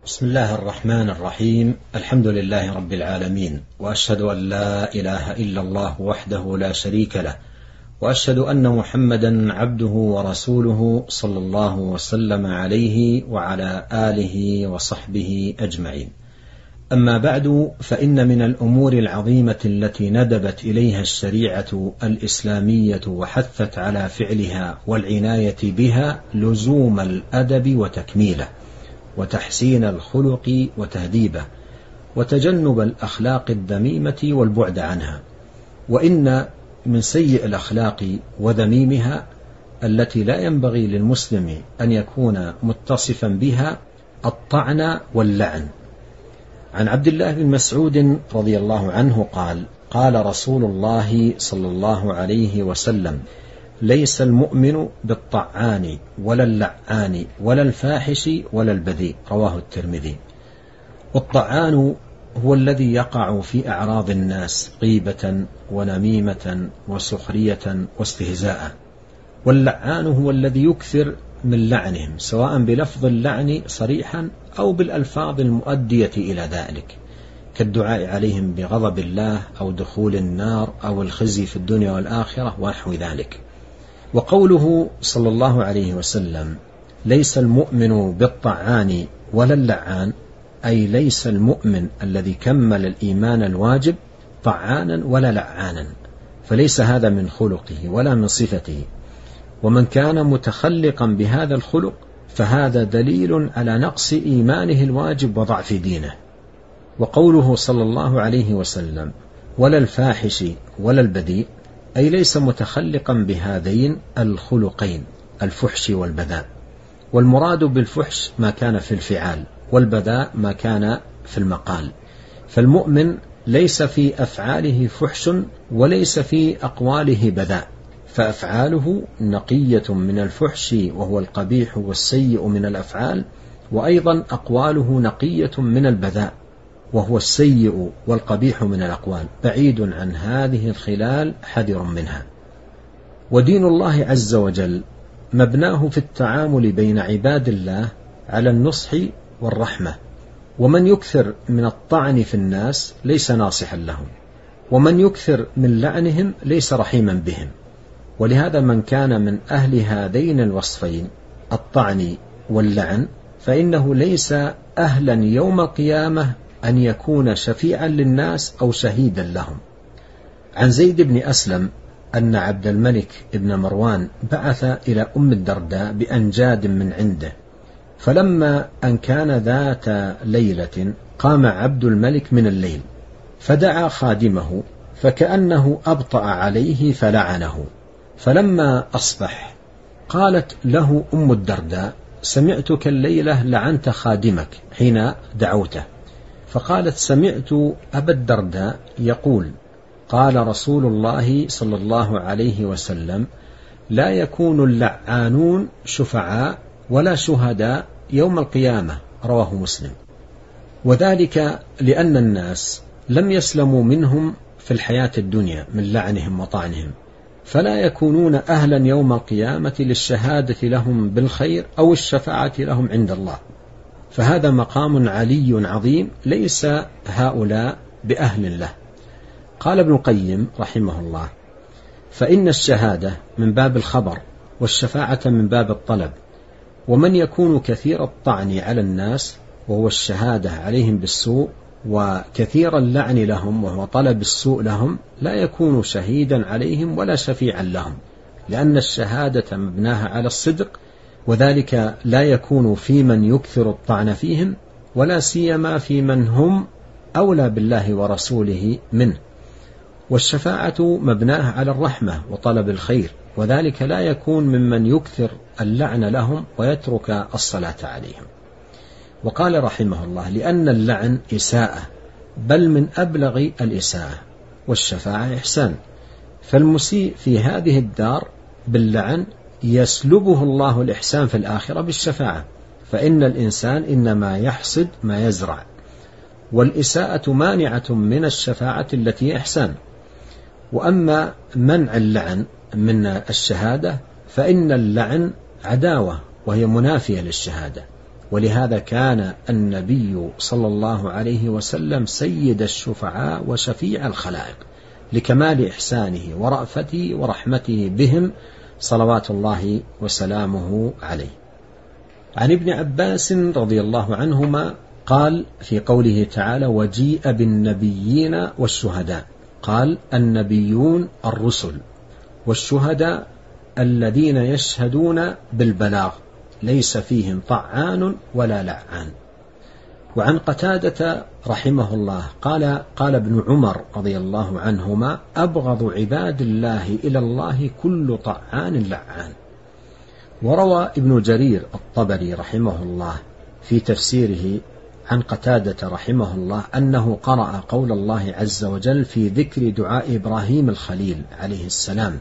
بسم الله الرحمن الرحيم. الحمد لله رب العالمين، وأشهد أن لا إله إلا الله وحده لا شريك له، وأشهد أن محمدا عبده ورسوله صلى الله وسلم عليه وعلى آله وصحبه أجمعين. أما بعد، فإن من الأمور العظيمة التي ندبت إليها الشريعة الإسلامية وحثت على فعلها والعناية بها لزوم الأدب وتكميله، وتحسين الخلق وتهذيبه، وتجنب الأخلاق الذميمة والبعد عنها. وإن من سيء الأخلاق وذميمها التي لا ينبغي للمسلم أن يكون متصفا بها الطعن واللعن. عن عبد الله بن مسعود رضي الله عنه قال: قال رسول الله صلى الله عليه وسلم: ليس المؤمن بالطعان ولا اللعان ولا الفاحش ولا البذيء. رواه الترمذي. والطعان هو الذي يقع في أعراض الناس غيبة ونميمة وسخرية واستهزاء. واللعان هو الذي يكثر من لعنهم، سواء بلفظ اللعن صريحا أو بالألفاظ المؤدية إلى ذلك، كالدعاء عليهم بغضب الله أو دخول النار أو الخزي في الدنيا والآخرة ونحو ذلك. وقوله صلى الله عليه وسلم: ليس المؤمن بالطعان ولا اللعان، أي ليس المؤمن الذي كمل الإيمان الواجب طعانا ولا لعانا، فليس هذا من خلقه ولا من صفته. ومن كان متخلقا بهذا الخلق فهذا دليل على نقص إيمانه الواجب وضعف دينه. وقوله صلى الله عليه وسلم: ولا الفاحش ولا البذيء، أي ليس متخلقا بهذين الخلقين، الفحش والبذاء. والمراد بالفحش ما كان في الفعال، والبذاء ما كان في المقال. فالمؤمن ليس في أفعاله فحش وليس في أقواله بذاء، فأفعاله نقية من الفحش وهو القبيح والسيء من الأفعال، وأيضا أقواله نقية من البذاء وهو السيء والقبيح من الأقوال، بعيد عن هذه الخلال حذر منها. ودين الله عز وجل مبناه في التعامل بين عباد الله على النصح والرحمة. ومن يكثر من الطعن في الناس ليس ناصحا لهم، ومن يكثر من لعنهم ليس رحيما بهم. ولهذا من كان من أهل هذين الوصفين، الطعن واللعن، فإنه ليس أهلا يوم القيامة أن يكون شفيعا للناس أو شهيدا لهم. عن زيد بن أسلم أن عبد الملك بن مروان بعث إلى أم الدرداء بأنجاد من عنده، فلما أن كان ذات ليلة قام عبد الملك من الليل فدعا خادمه فكأنه أبطأ عليه فلعنه. فلما أصبح قالت له أم الدرداء: سمعتك الليلة لعنت خادمك حين دعوته. فقالت: سمعت أبا الدرداء يقول: قال رسول الله صلى الله عليه وسلم: لا يكون اللعانون شفعاء ولا شهداء يوم القيامة. رواه مسلم. وذلك لأن الناس لم يسلموا منهم في الحياة الدنيا من لعنهم وطعنهم، فلا يكونون أهلا يوم القيامة للشهادة لهم بالخير أو الشفاعة لهم عند الله. فهذا مقام علي عظيم ليس هؤلاء بأهل له. قال ابن القيم رحمه الله: فإن الشهادة من باب الخبر، والشفاعة من باب الطلب. ومن يكون كثير الطعن على الناس وهو الشهادة عليهم بالسوء، وكثير اللعن لهم وهو طلب السوء لهم، لا يكون شهيدا عليهم ولا شفيعا لهم، لأن الشهادة مبناها على الصدق، وذلك لا يكون في من يكثر الطعن فيهم، ولا سيما في من هم أولى بالله ورسوله منه. والشفاعة مبناها على الرحمة وطلب الخير، وذلك لا يكون ممن يكثر اللعن لهم ويترك الصلاة عليهم. وقال رحمه الله: لأن اللعن إساءة، بل من أبلغ الإساءة، والشفاعة إحسان. فالمسيء في هذه الدار باللعن يسلبه الله الإحسان في الآخرة بالشفاعة، فإن الإنسان إنما يحصد ما يزرع، والإساءة مانعة من الشفاعة التي إحسان. وأما منع اللعن من الشهادة فإن اللعن عداوة وهي منافية للشهادة، ولهذا كان النبي صلى الله عليه وسلم سيد الشفعاء وشفيع الخلائق لكمال إحسانه ورأفته ورحمته بهم صلوات الله وسلامه عليه. عن ابن عباس رضي الله عنهما قال في قوله تعالى: وجيء بالنبيين والشهداء، قال: النبيون الرسل، والشهداء الذين يشهدون بالبلاغ ليس فيهم طعان ولا لعان. وعن قتادة رحمه الله قال ابن عمر رضي الله عنهما: أبغض عباد الله إلى الله كل طعان لعان. وروى ابن جرير الطبري رحمه الله في تفسيره عن قتادة رحمه الله أنه قرأ قول الله عز وجل في ذكر دعاء إبراهيم الخليل عليه السلام: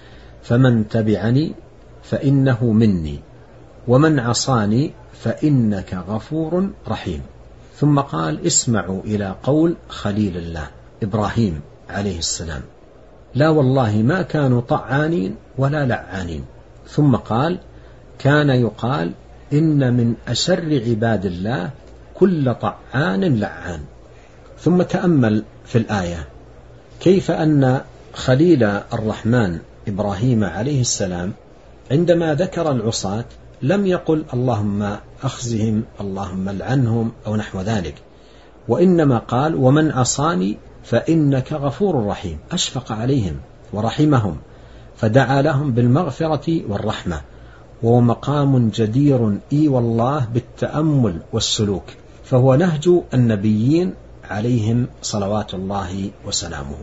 فمن تبعني فإنه مني ومن عصاني فإنك غفور رحيم. ثم قال: اسمعوا إلى قول خليل الله إبراهيم عليه السلام: لا والله ما كانوا طعانين ولا لعانين. ثم قال: كان يقال إن من أشر عباد الله كل طعان لعان. ثم تأمل في الآية كيف أن خليل الرحمن إبراهيم عليه السلام عندما ذكر العصاة لم يقل اللهم أخزهم، اللهم لعنهم أو نحو ذلك، وإنما قال: ومن عصاني فإنك غفور رحيم. أشفق عليهم ورحمهم فدعا لهم بالمغفرة والرحمة، وهو مقام جدير والله بالتأمل والسلوك، فهو نهج النبيين عليهم صلوات الله وسلامه.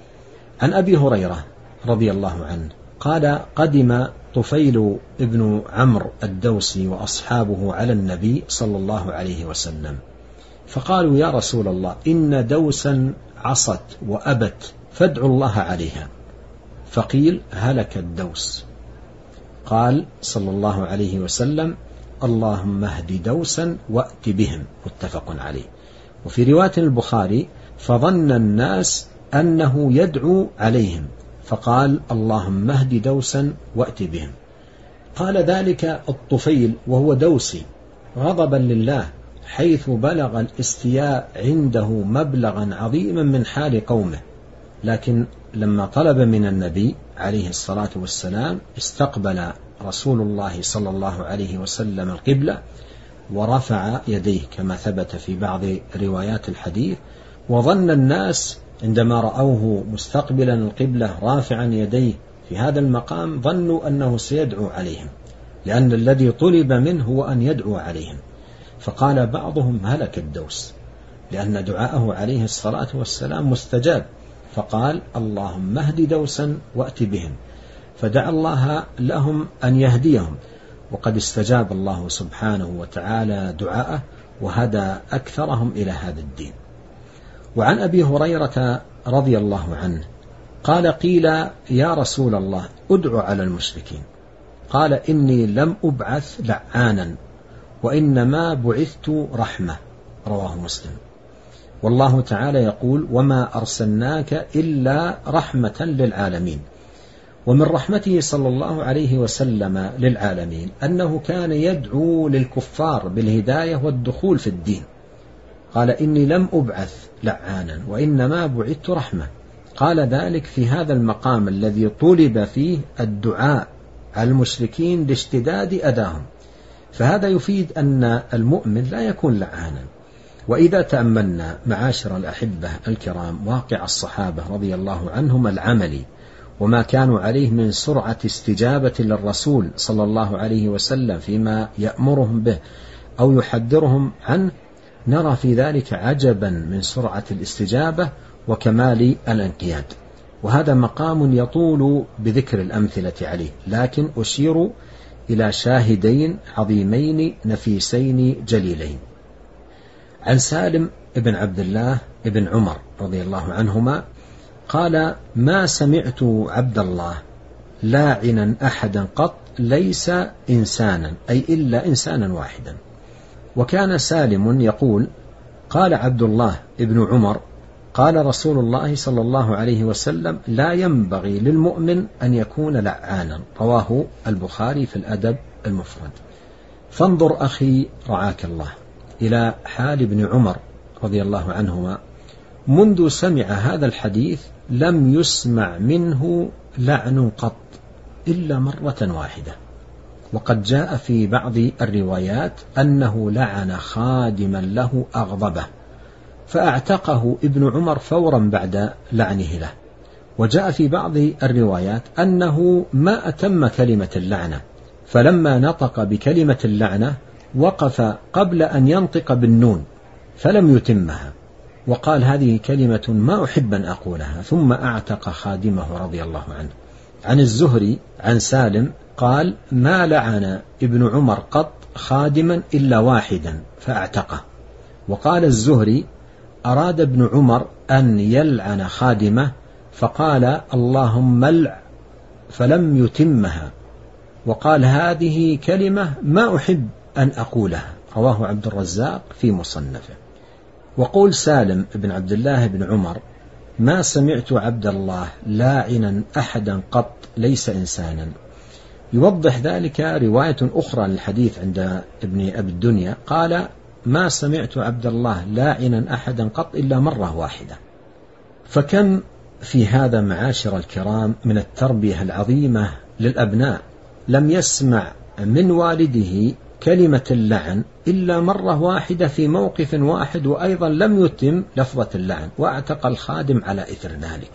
عن أبي هريرة رضي الله عنه قال: قدم طفيل ابن عمرو الدوسي وأصحابه على النبي صلى الله عليه وسلم، فقالوا: يا رسول الله، إن دوسا عصت وأبت فادعوا الله عليها. فقيل: هلك الدوس. قال صلى الله عليه وسلم: اللهم اهد دوسا وأت بهم، متفق عليه. وفي رواية البخاري: فظن الناس أنه يدعو عليهم فقال: اللهم اهد دوسا وأت بهم. قال ذلك الطفيل وهو دوسي غضبا لله، حيث بلغ الاستياء عنده مبلغا عظيما من حال قومه، لكن لما طلب من النبي عليه الصلاة والسلام استقبل رسول الله صلى الله عليه وسلم القبلة ورفع يديه كما ثبت في بعض روايات الحديث، وظن الناس عندما رأوه مستقبلا القبلة رافعا يديه في هذا المقام ظنوا أنه سيدعو عليهم، لأن الذي طلب منه هو أن يدعو عليهم. فقال بعضهم: هلك الدوس، لأن دعاءه عليه الصلاة والسلام مستجاب، فقال: اللهم اهد دوسا وأت بهم، فدعا الله لهم أن يهديهم، وقد استجاب الله سبحانه وتعالى دعاءه وهدى أكثرهم إلى هذا الدين. وعن أبي هريرة رضي الله عنه قال: قيل: يا رسول الله، ادعو على المشركين. قال: إني لم أبعث لعانا، وإنما بعثت رحمة. رواه مسلم. والله تعالى يقول: وما أرسلناك إلا رحمة للعالمين. ومن رحمته صلى الله عليه وسلم للعالمين أنه كان يدعو للكفار بالهداية والدخول في الدين. قال: إني لم أبعث لعانا وإنما بعثت رحمة. قال ذلك في هذا المقام الذي طلب فيه الدعاء على المشركين لاشتداد أذاهم، فهذا يفيد أن المؤمن لا يكون لعانا. وإذا تأملنا معاشر الأحبة الكرام واقع الصحابة رضي الله عنهم العملي وما كانوا عليه من سرعة استجابة للرسول صلى الله عليه وسلم فيما يأمرهم به أو يحذرهم عنه، نرى في ذلك عجبا من سرعة الاستجابة وكمال الانقياد. وهذا مقام يطول بذكر الأمثلة عليه، لكن أشير إلى شاهدين عظيمين نفيسين جليلين. عن سالم بن عبد الله بن عمر رضي الله عنهما قال: ما سمعت عبد الله لاعنا أحدا قط ليس إنسانا، أي إلا إنسانا واحدا. وكان سالم يقول: قال عبد الله بن عمر: قال رسول الله صلى الله عليه وسلم: لا ينبغي للمؤمن أن يكون لعانا. رواه البخاري في الأدب المفرد. فانظر أخي رعاك الله إلى حال ابن عمر رضي الله عنهما، منذ سمع هذا الحديث لم يسمع منه لعن قط إلا مرة واحدة. وقد جاء في بعض الروايات أنه لعن خادما له أغضبه فأعتقه ابن عمر فورا بعد لعنه له. وجاء في بعض الروايات أنه ما أتم كلمة اللعنة، فلما نطق بكلمة اللعنة وقف قبل أن ينطق بالنون فلم يتمها، وقال هذه كلمة ما أحب أن أقولها، ثم أعتق خادمه رضي الله عنه. عن الزهري عن سالم قال ما لعن ابن عمر قط خادما إلا واحدا فأعتقه. وقال الزهري أراد ابن عمر أن يلعن خادمه فقال اللهم لع، فلم يتمها، وقال هذه كلمة ما أحب أن أقولها. رواه عبد الرزاق في مصنفه. وقول سالم بن عبد الله بن عمر ما سمعت عبد الله لاعنا أحدا قط ليس إنسانا، يوضح ذلك رواية أخرى للحديث عند ابن أبي الدنيا قال ما سمعت عبد الله لاعنا أحدا قط إلا مرة واحدة. فكم في هذا معاشر الكرام من التربية العظيمة للأبناء، لم يسمع من والده كلمة اللعن إلا مرة واحدة في موقف واحد، وأيضا لم يتم لفظة اللعن واعتق الخادم على إثر ذلك.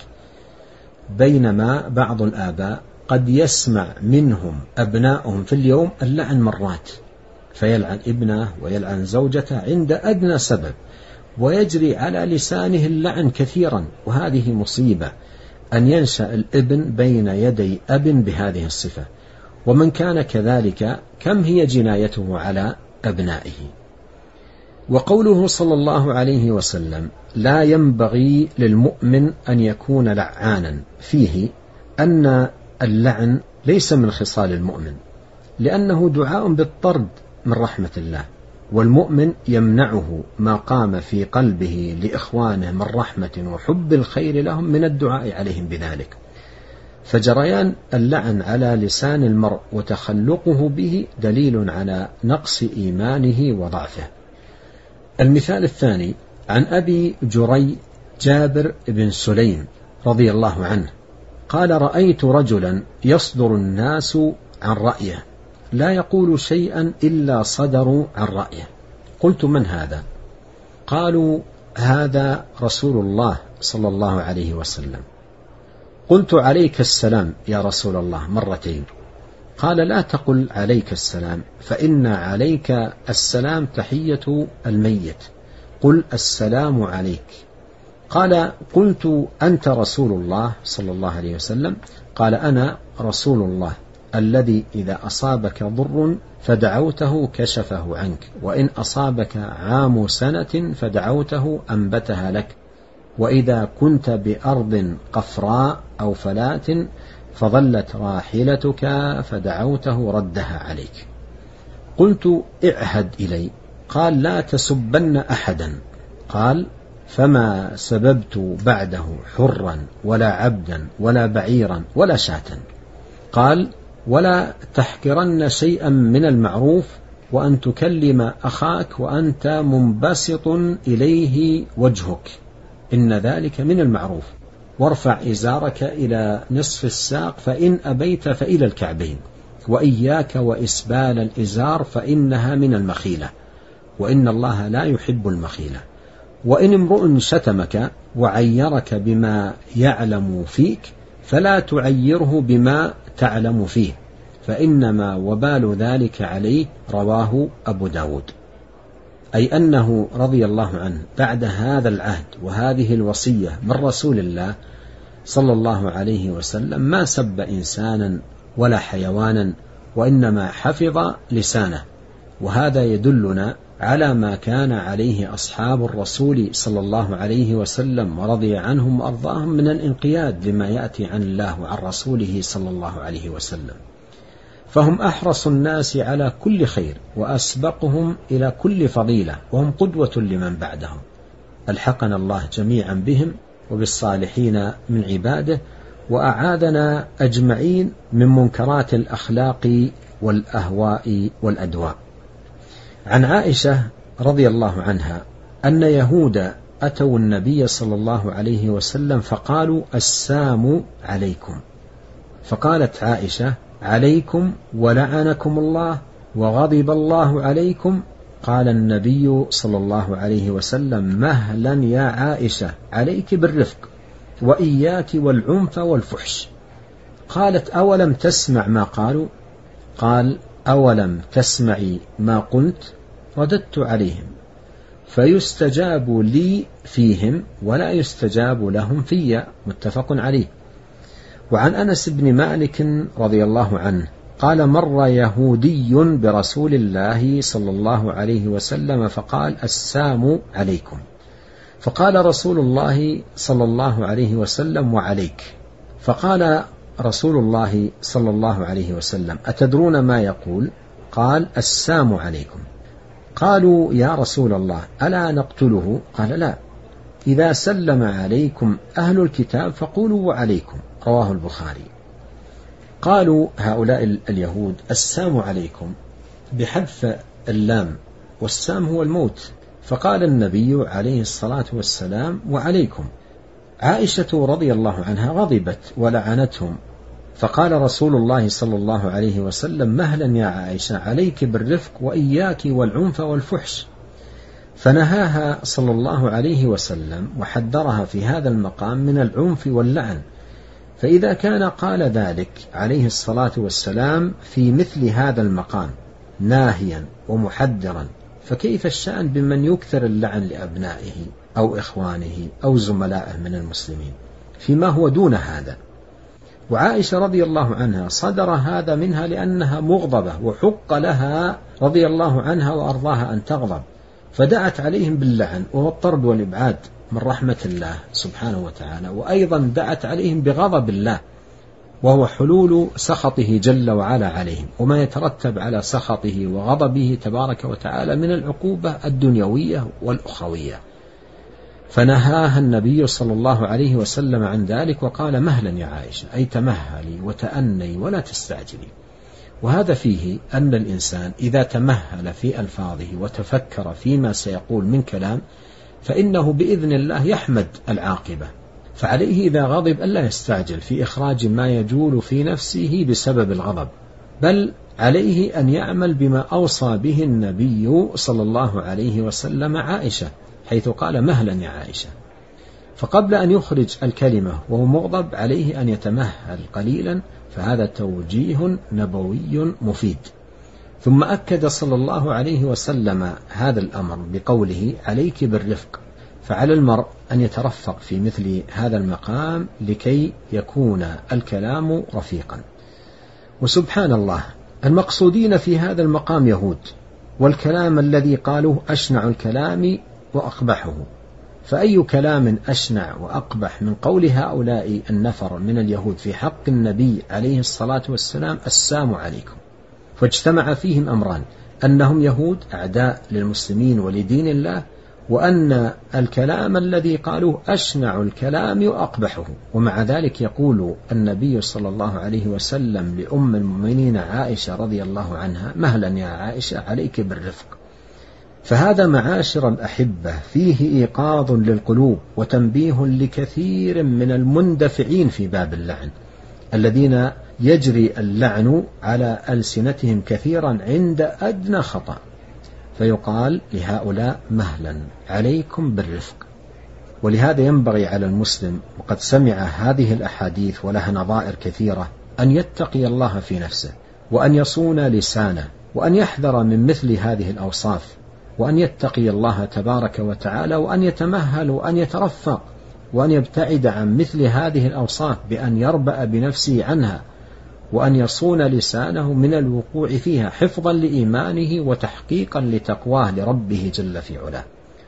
بينما بعض الآباء قد يسمع منهم أبنائهم في اليوم اللعن مرات، فيلعن ابنه ويلعن زوجته عند أدنى سبب، ويجري على لسانه اللعن كثيرا. وهذه مصيبة أن ينشأ الابن بين يدي أب بهذه الصفة، ومن كان كذلك كم هي جنايته على أبنائه. وقوله صلى الله عليه وسلم لا ينبغي للمؤمن أن يكون لعانا، فيه أن اللعن ليس من خصال المؤمن، لأنه دعاء بالطرد من رحمة الله، والمؤمن يمنعه ما قام في قلبه لإخوانه من رحمة وحب الخير لهم من الدعاء عليهم بذلك. فجريان اللعن على لسان المرء وتخلقه به دليل على نقص إيمانه وضعفه. المثال الثاني عن أبي جري جابر بن سليم رضي الله عنه قال رأيت رجلا يصدر الناس عن رأيه لا يقول شيئا إلا صدروا عن رأيه، قلت من هذا؟ قالوا هذا رسول الله صلى الله عليه وسلم. قلت عليك السلام يا رسول الله مرتين. قال لا تقل عليك السلام، فإن عليك السلام تحية الميت، قل السلام عليك. قال قلت أنت رسول الله صلى الله عليه وسلم؟ قال أنا رسول الله الذي إذا أصابك ضر فدعوته كشفه عنك، وإن أصابك عام سنة فدعوته أنبتها لك، وإذا كنت بأرض قفراء أو فلات فظلت راحلتك فدعوته ردها عليك. قلت اعهد إلي. قال لا تسبن أحدا. قال فما سببت بعده حرا ولا عبدا ولا بعيرا ولا شاة. قال ولا تحقرن شيئا من المعروف، وأن تكلم أخاك وأنت منبسط إليه وجهك، إن ذلك من المعروف، وارفع إزارك إلى نصف الساق فإن أبيت فإلى الكعبين، وإياك وإسبال الإزار فإنها من المخيلة، وإن الله لا يحب المخيلة. وإن امرؤ شتمك وعيرك بما يعلم فيك فلا تعيره بما تعلم فيه، فإنما وبال ذلك عليه. رواه أبو داود. أي أنه رضي الله عنه بعد هذا العهد وهذه الوصية من رسول الله صلى الله عليه وسلم ما سب إنسانا ولا حيوانا، وإنما حفظ لسانه. وهذا يدلنا على ما كان عليه أصحاب الرسول صلى الله عليه وسلم ورضي عنهم وأرضاهم من الانقياد لما يأتي عن الله وعن رسوله صلى الله عليه وسلم، فهم أحرص الناس على كل خير وأسبقهم إلى كل فضيلة، وهم قدوة لمن بعدهم. ألحقنا الله جميعا بهم وبالصالحين من عباده، وأعاذنا أجمعين من منكرات الأخلاق والأهواء والأدواء. عن عائشة رضي الله عنها أن يهود أتوا النبي صلى الله عليه وسلم فقالوا السام عليكم، فقالت عائشة عليكم ولعنكم الله وغضب الله عليكم. قال النبي صلى الله عليه وسلم مهلا يا عائشة، عليك بالرفق وإياك والعنف والفحش. قالت أولم تسمع ما قالوا؟ قال أولم تسمعي ما قلت؟ رددت عليهم فيستجاب لي فيهم ولا يستجاب لهم في. متفق عليه. وعن أنس بن مالك رضي الله عنه قال مر يهودي برسول الله صلى الله عليه وسلم فقال السام عليكم، فقال رسول الله صلى الله عليه وسلم وعليك. فقال رسول الله صلى الله عليه وسلم أتدرون ما يقول؟ قال السام عليكم. قالوا يا رسول الله ألا نقتله؟ قال لا، إذا سلم عليكم أهل الكتاب فقولوا وعليكم. رواه البخاري. قالوا هؤلاء اليهود السام عليكم بحذف اللام، والسام هو الموت، فقال النبي عليه الصلاة والسلام وعليكم. عائشة رضي الله عنها غضبت ولعنتهم، فقال رسول الله صلى الله عليه وسلم مهلا يا عائشة، عليك بالرفق وإياك والعنف والفحش. فنهاها صلى الله عليه وسلم وحذرها في هذا المقام من العنف واللعن. فإذا كان قال ذلك عليه الصلاة والسلام في مثل هذا المقام ناهيا ومحذرا، فكيف الشأن بمن يكثر اللعن لأبنائه أو إخوانه أو زملائه من المسلمين فيما هو دون هذا؟ وعائشة رضي الله عنها صدر هذا منها لأنها مغضبة، وحق لها رضي الله عنها وأرضاها أن تغضب، فدعت عليهم باللعن وهو الطرد والإبعاد من رحمة الله سبحانه وتعالى، وأيضا دعت عليهم بغضب الله وهو حلول سخطه جل وعلا عليهم وما يترتب على سخطه وغضبه تبارك وتعالى من العقوبة الدنيوية والأخروية. فنهاها النبي صلى الله عليه وسلم عن ذلك وقال مهلا يا عائشة، أي تمهلي وتأني ولا تستعجلي. وهذا فيه أن الإنسان إذا تمهل في ألفاظه وتفكر فيما سيقول من كلام فإنه بإذن الله يحمد العاقبة. فعليه إذا غضب ألا يستعجل في إخراج ما يجول في نفسه بسبب الغضب، بل عليه أن يعمل بما أوصى به النبي صلى الله عليه وسلم عائشة، حيث قال مهلا يا عائشة. فقبل أن يخرج الكلمة وهو مغضب عليه أن يتمهل قليلا، فهذا توجيه نبوي مفيد. ثم أكد صلى الله عليه وسلم هذا الأمر بقوله عليك بالرفق، فعلى المرء أن يترفق في مثل هذا المقام لكي يكون الكلام رفيقا. وسبحان الله، المقصودين في هذا المقام يهود، والكلام الذي قالوه أشنع الكلام وأقبحه، فأي كلام أشنع وأقبح من قول هؤلاء النفر من اليهود في حق النبي عليه الصلاة والسلام السام عليكم. فاجتمع فيهم أمران: أنهم يهود أعداء للمسلمين ولدين الله، وأن الكلام الذي قالوه أشنع الكلام وأقبحه. ومع ذلك يقول النبي صلى الله عليه وسلم لأم المؤمنين عائشة رضي الله عنها مهلا يا عائشة، عليك بالرفق. فهذا معاشر الأحبة فيه إيقاظ للقلوب وتنبيه لكثير من المندفعين في باب اللعن، الذين يجري اللعن على ألسنتهم كثيرا عند أدنى خطأ، فيقال لهؤلاء مهلا، عليكم بالرفق. ولهذا ينبغي على المسلم، وقد سمع هذه الأحاديث ولها نظائر كثيرة، أن يتقي الله في نفسه، وأن يصون لسانه، وأن يحذر من مثل هذه الأوصاف، وأن يتقي الله تبارك وتعالى، وأن يتمهل وأن يترفق، وأن يبتعد عن مثل هذه الأوصاف بأن يربأ بنفسه عنها، وأن يصون لسانه من الوقوع فيها حفظا لإيمانه وتحقيقا لتقواه لربه جل في علاه.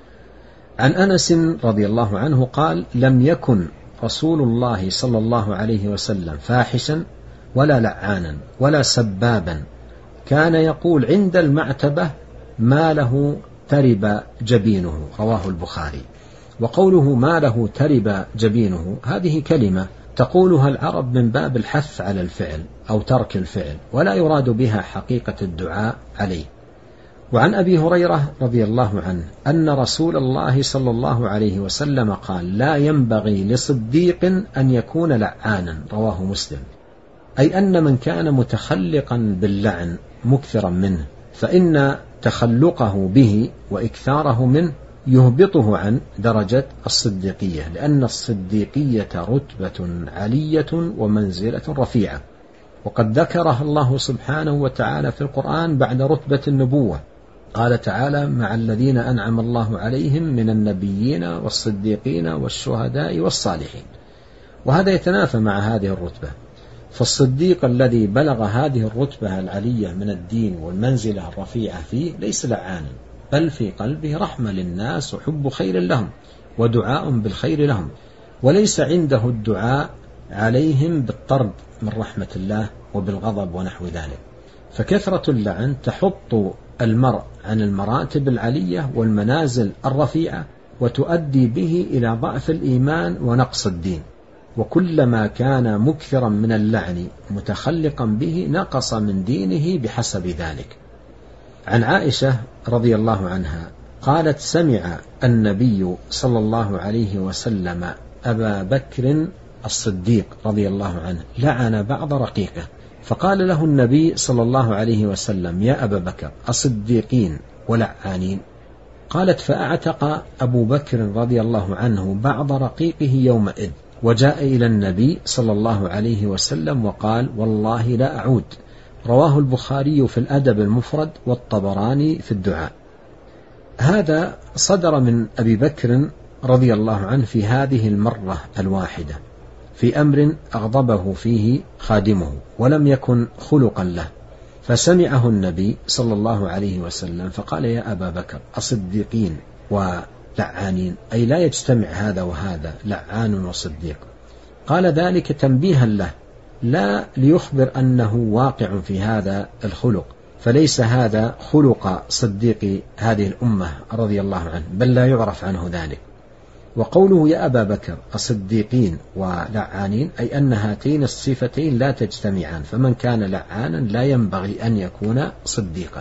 عن أنس رضي الله عنه قال: لم يكن رسول الله صلى الله عليه وسلم فاحشا ولا لعانا ولا سبابا، كان يقول عند المعتبة ما له ترب جبينه. رواه البخاري. وقوله ما له ترب جبينه هذه كلمة تقولها العرب من باب الحث على الفعل أو ترك الفعل، ولا يراد بها حقيقة الدعاء عليه. وعن أبي هريرة رضي الله عنه أن رسول الله صلى الله عليه وسلم قال: لا ينبغي لصديق أن يكون لعانا. رواه مسلم. أي أن من كان متخلقا باللعن مكثرا منه فإن تخلقه به وإكثاره منه يهبطه عن درجة الصديقية، لأن الصديقية رتبة علية ومنزلة رفيعة، وقد ذكرها الله سبحانه وتعالى في القرآن بعد رتبة النبوة. قال تعالى: مع الذين أنعم الله عليهم من النبيين والصديقين والشهداء والصالحين. وهذا يتنافى مع هذه الرتبة، فالصديق الذي بلغ هذه الرتبة العلية من الدين والمنزلة الرفيعة فيه ليس لعانا، بل في قلبه رحمة للناس وحب خير لهم ودعاء بالخير لهم، وليس عنده الدعاء عليهم بالطرد من رحمة الله وبالغضب ونحو ذلك. فكثرة اللعن تحط المرء عن المراتب العلية والمنازل الرفيعة، وتؤدي به إلى ضعف الإيمان ونقص الدين، وكلما كان مكثرا من اللعن متخلقا به نقص من دينه بحسب ذلك. عن عائشة رضي الله عنها قالت: سمع النبي صلى الله عليه وسلم أبا بكر الصديق رضي الله عنه لعن بعض رقيقه، فقال له النبي صلى الله عليه وسلم: يا أبا بكر، أصديقين ولعانين؟ قالت: فأعتق أبو بكر رضي الله عنه بعض رقيقه يومئذ، وجاء إلى النبي صلى الله عليه وسلم وقال: والله لا أعود. رواه البخاري في الأدب المفرد والطبراني في الدعاء. هذا صدر من أبي بكر رضي الله عنه في هذه المرة الواحدة في أمر أغضبه فيه خادمه ولم يكن خلقا له، فسمعه النبي صلى الله عليه وسلم فقال: يا أبا بكر، أصديقين ولعانين؟ أي لا يجتمع هذا وهذا، لعان وصديق. قال ذلك تنبيها له، لا ليخبر أنه واقع في هذا الخلق، فليس هذا خلق صديق هذه الأمة رضي الله عنه، بل لا يعرف عنه ذلك. وقوله يا أبا بكر أصديقين ولعانين أي أن هاتين الصفتين لا تجتمعان، فمن كان لعانا لا ينبغي أن يكون صديقا.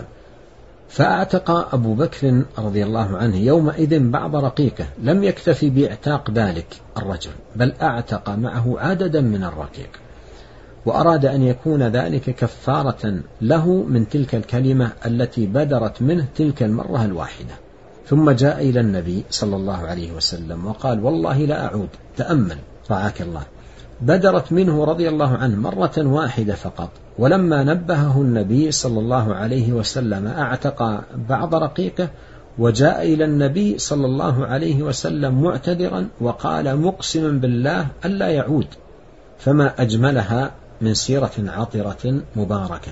فأعتق أبو بكر رضي الله عنه يومئذ بعض رقيقه، لم يكتفي باعتاق ذلك الرجل، بل أعتق معه عددا من الرقيق، وأراد أن يكون ذلك كفارة له من تلك الكلمة التي بدرت منه تلك المرة الواحدة. ثم جاء إلى النبي صلى الله عليه وسلم وقال: والله لا أعود. تأمل رعاك الله، بدرت منه رضي الله عنه مرة واحدة فقط، ولما نبهه النبي صلى الله عليه وسلم أعتق بعض رقيقه، وجاء إلى النبي صلى الله عليه وسلم معتذرا وقال مقسما بالله ألا يعود. فما أجملها من سيرة عطرة مباركة.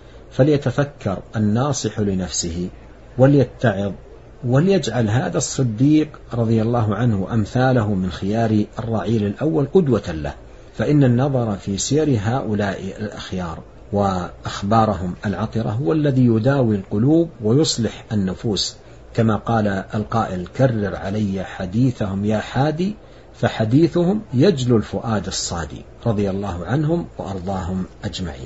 فليتفكر الناصح لنفسه وليتعظ، وليجعل هذا الصديق رضي الله عنه أمثاله من خيار الرعيل الأول قدوة له، فإن النظر في سير هؤلاء الأخيار وأخبارهم العطرة هو الذي يداوي القلوب ويصلح النفوس، كما قال القائل: كرر علي حديثهم يا حادي، فحديثهم يجلو الفؤاد الصادي، رضي الله عنهم وأرضاهم أجمعين.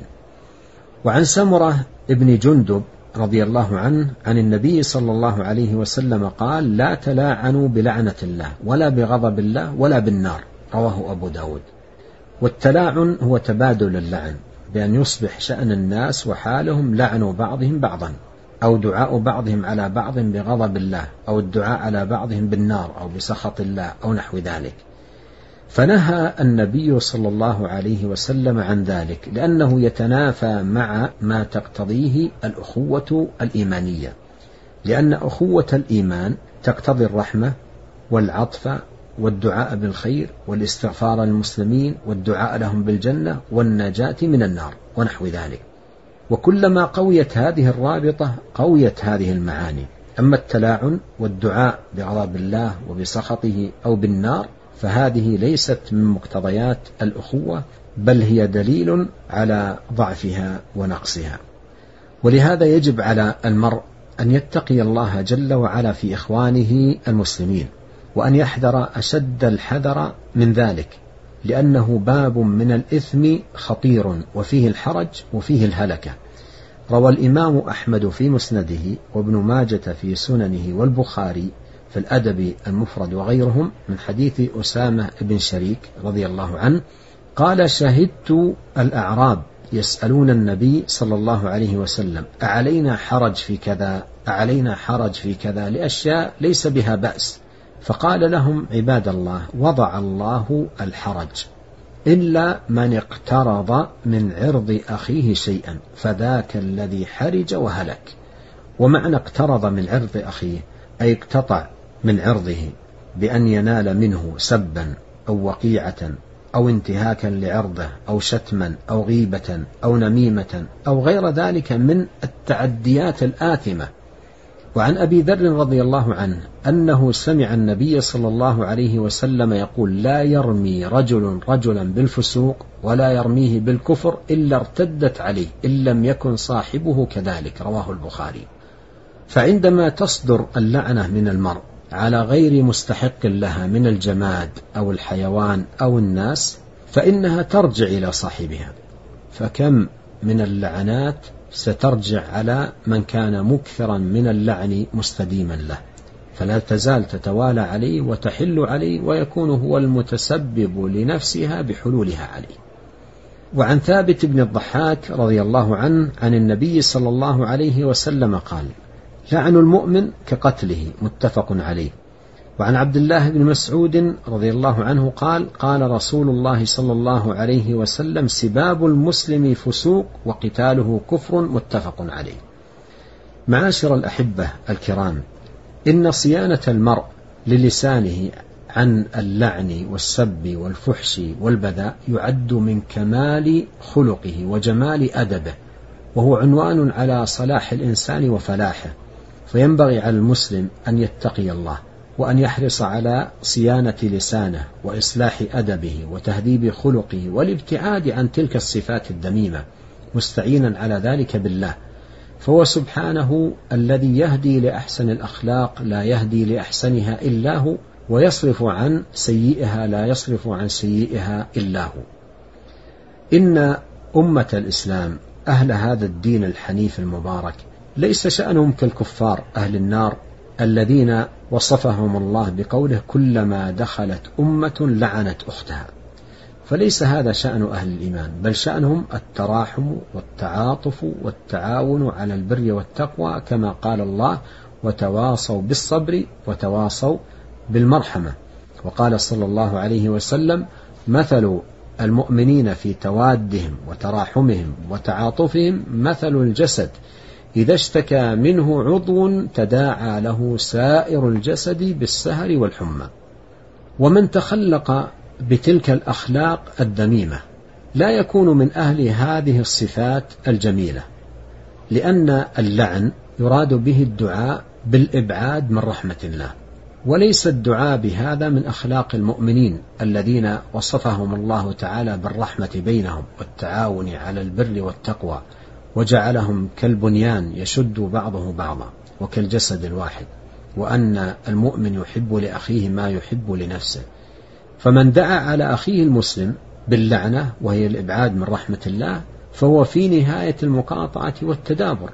وعن سمرة ابن جندب رضي الله عنه عن النبي صلى الله عليه وسلم قال: لا تلاعنوا بلعنة الله ولا بغضب الله ولا بالنار. رواه أبو داود. والتلاعن هو تبادل اللعن، بأن يصبح شأن الناس وحالهم لعنوا بعضهم بعضا، أو دعاء بعضهم على بعض بغضب الله، أو الدعاء على بعضهم بالنار أو بسخط الله أو نحو ذلك. فنهى النبي صلى الله عليه وسلم عن ذلك، لأنه يتنافى مع ما تقتضيه الأخوة الإيمانية، لأن أخوة الإيمان تقتضي الرحمة والعطف والدعاء بالخير والاستغفار للمسلمين والدعاء لهم بالجنة والنجاة من النار ونحو ذلك. وكلما قويت هذه الرابطة قويت هذه المعاني. أما التلاعن والدعاء بغضب الله وبسخطه أو بالنار فهذه ليست من مقتضيات الأخوة، بل هي دليل على ضعفها ونقصها. ولهذا يجب على المرء أن يتقي الله جل وعلا في إخوانه المسلمين، وأن يحذر أشد الحذر من ذلك، لأنه باب من الإثم خطير وفيه الحرج وفيه الهلكة. روى الإمام أحمد في مسنده وابن ماجة في سننه والبخاري في الأدب المفرد وغيرهم من حديث أسامة بن شريك رضي الله عنه قال: شهدت الأعراب يسألون النبي صلى الله عليه وسلم: أعلينا حرج في كذا، أعلينا حرج في كذا، لأشياء ليس بها بأس، فقال لهم: عباد الله، وضع الله الحرج إلا من اقترض من عرض أخيه شيئا فذاك الذي حرج وهلك. ومعنى اقترض من عرض أخيه أي اقتطع من عرضه بأن ينال منه سبا أو وقيعة أو انتهاكا لعرضه أو شتما أو غيبة أو نميمة أو غير ذلك من التعديات الآثمة. وعن أبي ذر رضي الله عنه أنه سمع النبي صلى الله عليه وسلم يقول: لا يرمي رجل رجلا بالفسوق ولا يرميه بالكفر إلا ارتدت عليه إن لم يكن صاحبه كذلك، رواه البخاري. فعندما تصدر اللعنة من المرء على غير مستحق لها من الجماد أو الحيوان أو الناس فإنها ترجع إلى صاحبها، فكم من اللعنات سترجع على من كان مكثرا من اللعن مستديما له، فلا تزال تتوالى عليه وتحل عليه ويكون هو المتسبب لنفسها بحلولها عليه. وعن ثابت بن الضحاك رضي الله عنه عن النبي صلى الله عليه وسلم قال: لعن المؤمن كقتله، متفق عليه. وعن عبد الله بن مسعود رضي الله عنه قال: قال رسول الله صلى الله عليه وسلم: سباب المسلم فسوق وقتاله كفر، متفق عليه. معاشر الأحبة الكرام، إن صيانة المرء للسانه عن اللعن والسب والفحش والبذاء يعد من كمال خلقه وجمال أدبه، وهو عنوان على صلاح الإنسان وفلاحه، فينبغي على المسلم أن يتقي الله وأن يحرص على صيانة لسانه وإصلاح أدبه وتهذيب خلقه والابتعاد عن تلك الصفات الذميمة، مستعينا على ذلك بالله، فهو سبحانه الذي يهدي لأحسن الأخلاق لا يهدي لأحسنها إلا هو، ويصرف عن سيئها لا يصرف عن سيئها إلا هو. إن أمة الإسلام أهل هذا الدين الحنيف المبارك ليس شأنهم كالكفار أهل النار الذين وصفهم الله بقوله: كلما دخلت أمة لعنت أختها. فليس هذا شأن أهل الإيمان، بل شأنهم التراحم والتعاطف والتعاون على البر والتقوى، كما قال الله: وتواصوا بالصبر وتواصوا بالمرحمة. وقال صلى الله عليه وسلم: مثل المؤمنين في توادهم وتراحمهم وتعاطفهم مثل الجسد إذا اشتكى منه عضو تداعى له سائر الجسد بالسهر والحمى. ومن تخلق بتلك الأخلاق الذميمة لا يكون من أهل هذه الصفات الجميلة، لأن اللعن يراد به الدعاء بالإبعاد من رحمة الله، وليس الدعاء بهذا من أخلاق المؤمنين الذين وصفهم الله تعالى بالرحمة بينهم والتعاون على البر والتقوى، وجعلهم كالبنيان يشد بعضه بعضا وكالجسد الواحد، وأن المؤمن يحب لأخيه ما يحب لنفسه. فمن دعا على أخيه المسلم باللعنة وهي الإبعاد من رحمة الله فهو في نهاية المقاطعة والتدابر.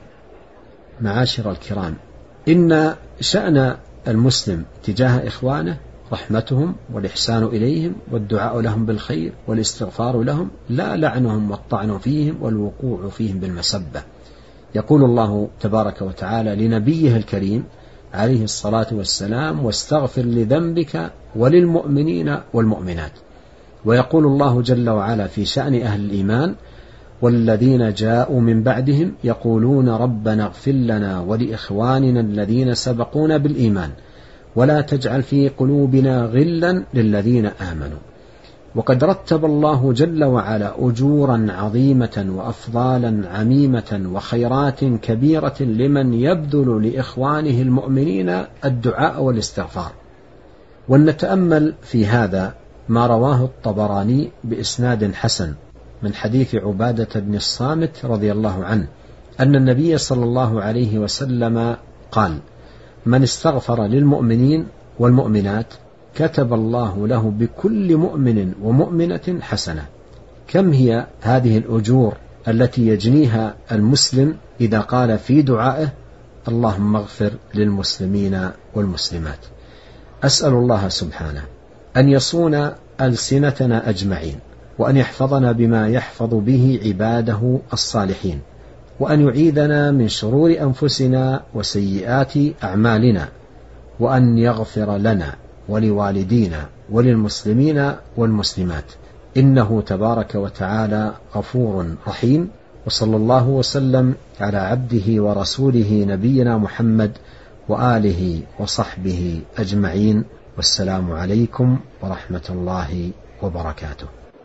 معاشر الكرام، إن شأن المسلم تجاه إخوانه رحمتهم والإحسان إليهم والدعاء لهم بالخير والاستغفار لهم، لا لعنهم والطعن فيهم والوقوع فيهم بالمسبة. يقول الله تبارك وتعالى لنبيه الكريم عليه الصلاة والسلام: واستغفر لذنبك وللمؤمنين والمؤمنات. ويقول الله جل وعلا في شأن أهل الإيمان: والذين جاءوا من بعدهم يقولون ربنا اغفر لنا ولإخواننا الذين سبقونا بالإيمان ولا تجعل في قلوبنا غلا للذين آمنوا. وقد رتب الله جل وعلا أجورا عظيمة وأفضالا عميمة وخيرات كبيرة لمن يبذل لإخوانه المؤمنين الدعاء والاستغفار. ولنتأمل في هذا ما رواه الطبراني بإسناد حسن من حديث عبادة بن الصامت رضي الله عنه أن النبي صلى الله عليه وسلم قال: من استغفر للمؤمنين والمؤمنات كتب الله له بكل مؤمن ومؤمنة حسنة. كم هي هذه الأجور التي يجنيها المسلم إذا قال في دعائه: اللهم اغفر للمسلمين والمسلمات. أسأل الله سبحانه أن يصون ألسنتنا أجمعين، وأن يحفظنا بما يحفظ به عباده الصالحين، وأن يعيذنا من شرور أنفسنا وسيئات أعمالنا، وأن يغفر لنا ولوالدينا وللمسلمين والمسلمات، إنه تبارك وتعالى غفور رحيم. وصلى الله وسلم على عبده ورسوله نبينا محمد وآله وصحبه أجمعين، والسلام عليكم ورحمة الله وبركاته.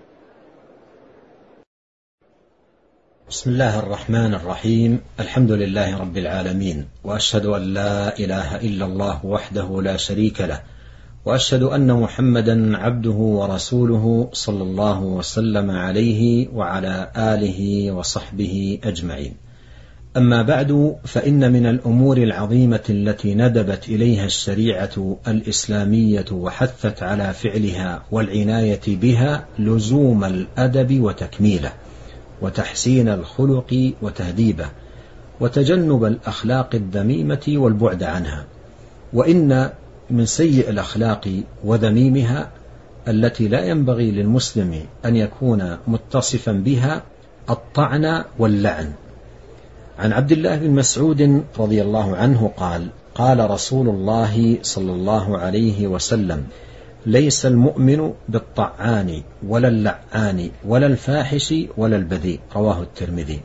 بسم الله الرحمن الرحيم. الحمد لله رب العالمين، وأشهد أن لا إله إلا الله وحده لا شريك له، وأشهد أن محمدا عبده ورسوله صلى الله وسلم عليه وعلى آله وصحبه أجمعين. أما بعد، فإن من الأمور العظيمة التي ندبت إليها الشريعة الإسلامية وحثت على فعلها والعناية بها لزوم الأدب وتكميله، وتحسين الخلق وتهذيبه، وتجنب الأخلاق الذميمة والبعد عنها. وإن من سيء الأخلاق وذميمها التي لا ينبغي للمسلم أن يكون متصفا بها الطعن واللعن. عن عبد الله بن مسعود رضي الله عنه قال: قال رسول الله صلى الله عليه وسلم: ليس المؤمن بالطعان ولا اللعان ولا الفاحش ولا البذيء. رواه الترمذي.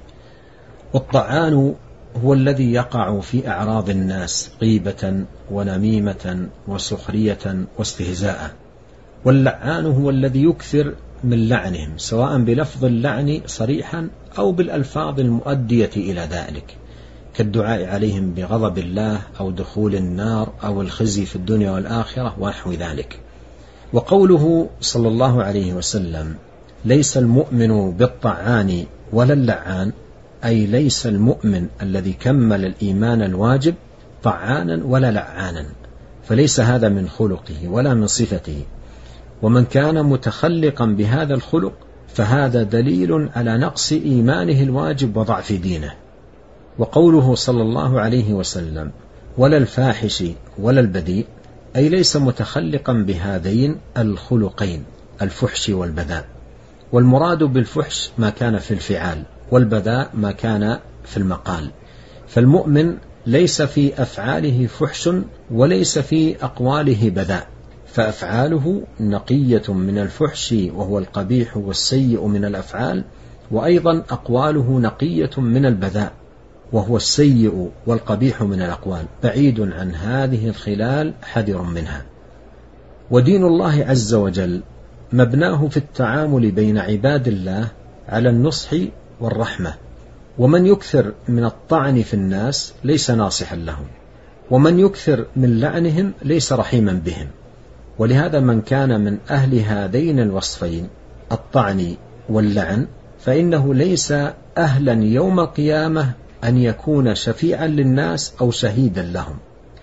والطعان هو الذي يقع في أعراض الناس غيبة ونميمة وسخرية واستهزاء. واللعان هو الذي يكثر من لعنهم، سواء بلفظ اللعن صريحا أو بالألفاظ المؤدية إلى ذلك، كالدعاء عليهم بغضب الله أو دخول النار أو الخزي في الدنيا والآخرة ونحو ذلك. وقوله صلى الله عليه وسلم: ليس المؤمن بالطعان ولا اللعان، أي ليس المؤمن الذي كمل الإيمان الواجب طعانا ولا لعانا، فليس هذا من خلقه ولا من صفته. ومن كان متخلقا بهذا الخلق فهذا دليل على نقص إيمانه الواجب وضعف دينه. وقوله صلى الله عليه وسلم: ولا الفاحش ولا البذيء، أي ليس متخلقا بهذين الخلقين، الفحش والبذاء. والمراد بالفحش ما كان في الفعال، والبذاء ما كان في المقال. فالمؤمن ليس في أفعاله فحش وليس في أقواله بذاء، فأفعاله نقية من الفحش وهو القبيح والسيء من الأفعال، وأيضا أقواله نقية من البذاء وهو السيء والقبيح من الأقوال، بعيد عن هذه الخلال حذر منها. ودين الله عز وجل مبناه في التعامل بين عباد الله على النصح والرحمة. ومن يكثر من الطعن في الناس ليس ناصحا لهم، ومن يكثر من لعنهم ليس رحيما بهم. ولهذا من كان من أهل هذين الوصفين، الطعن واللعن، فإنه ليس أهلا يوم القيامة أن يكون شفيعا للناس أو شهيدا لهم.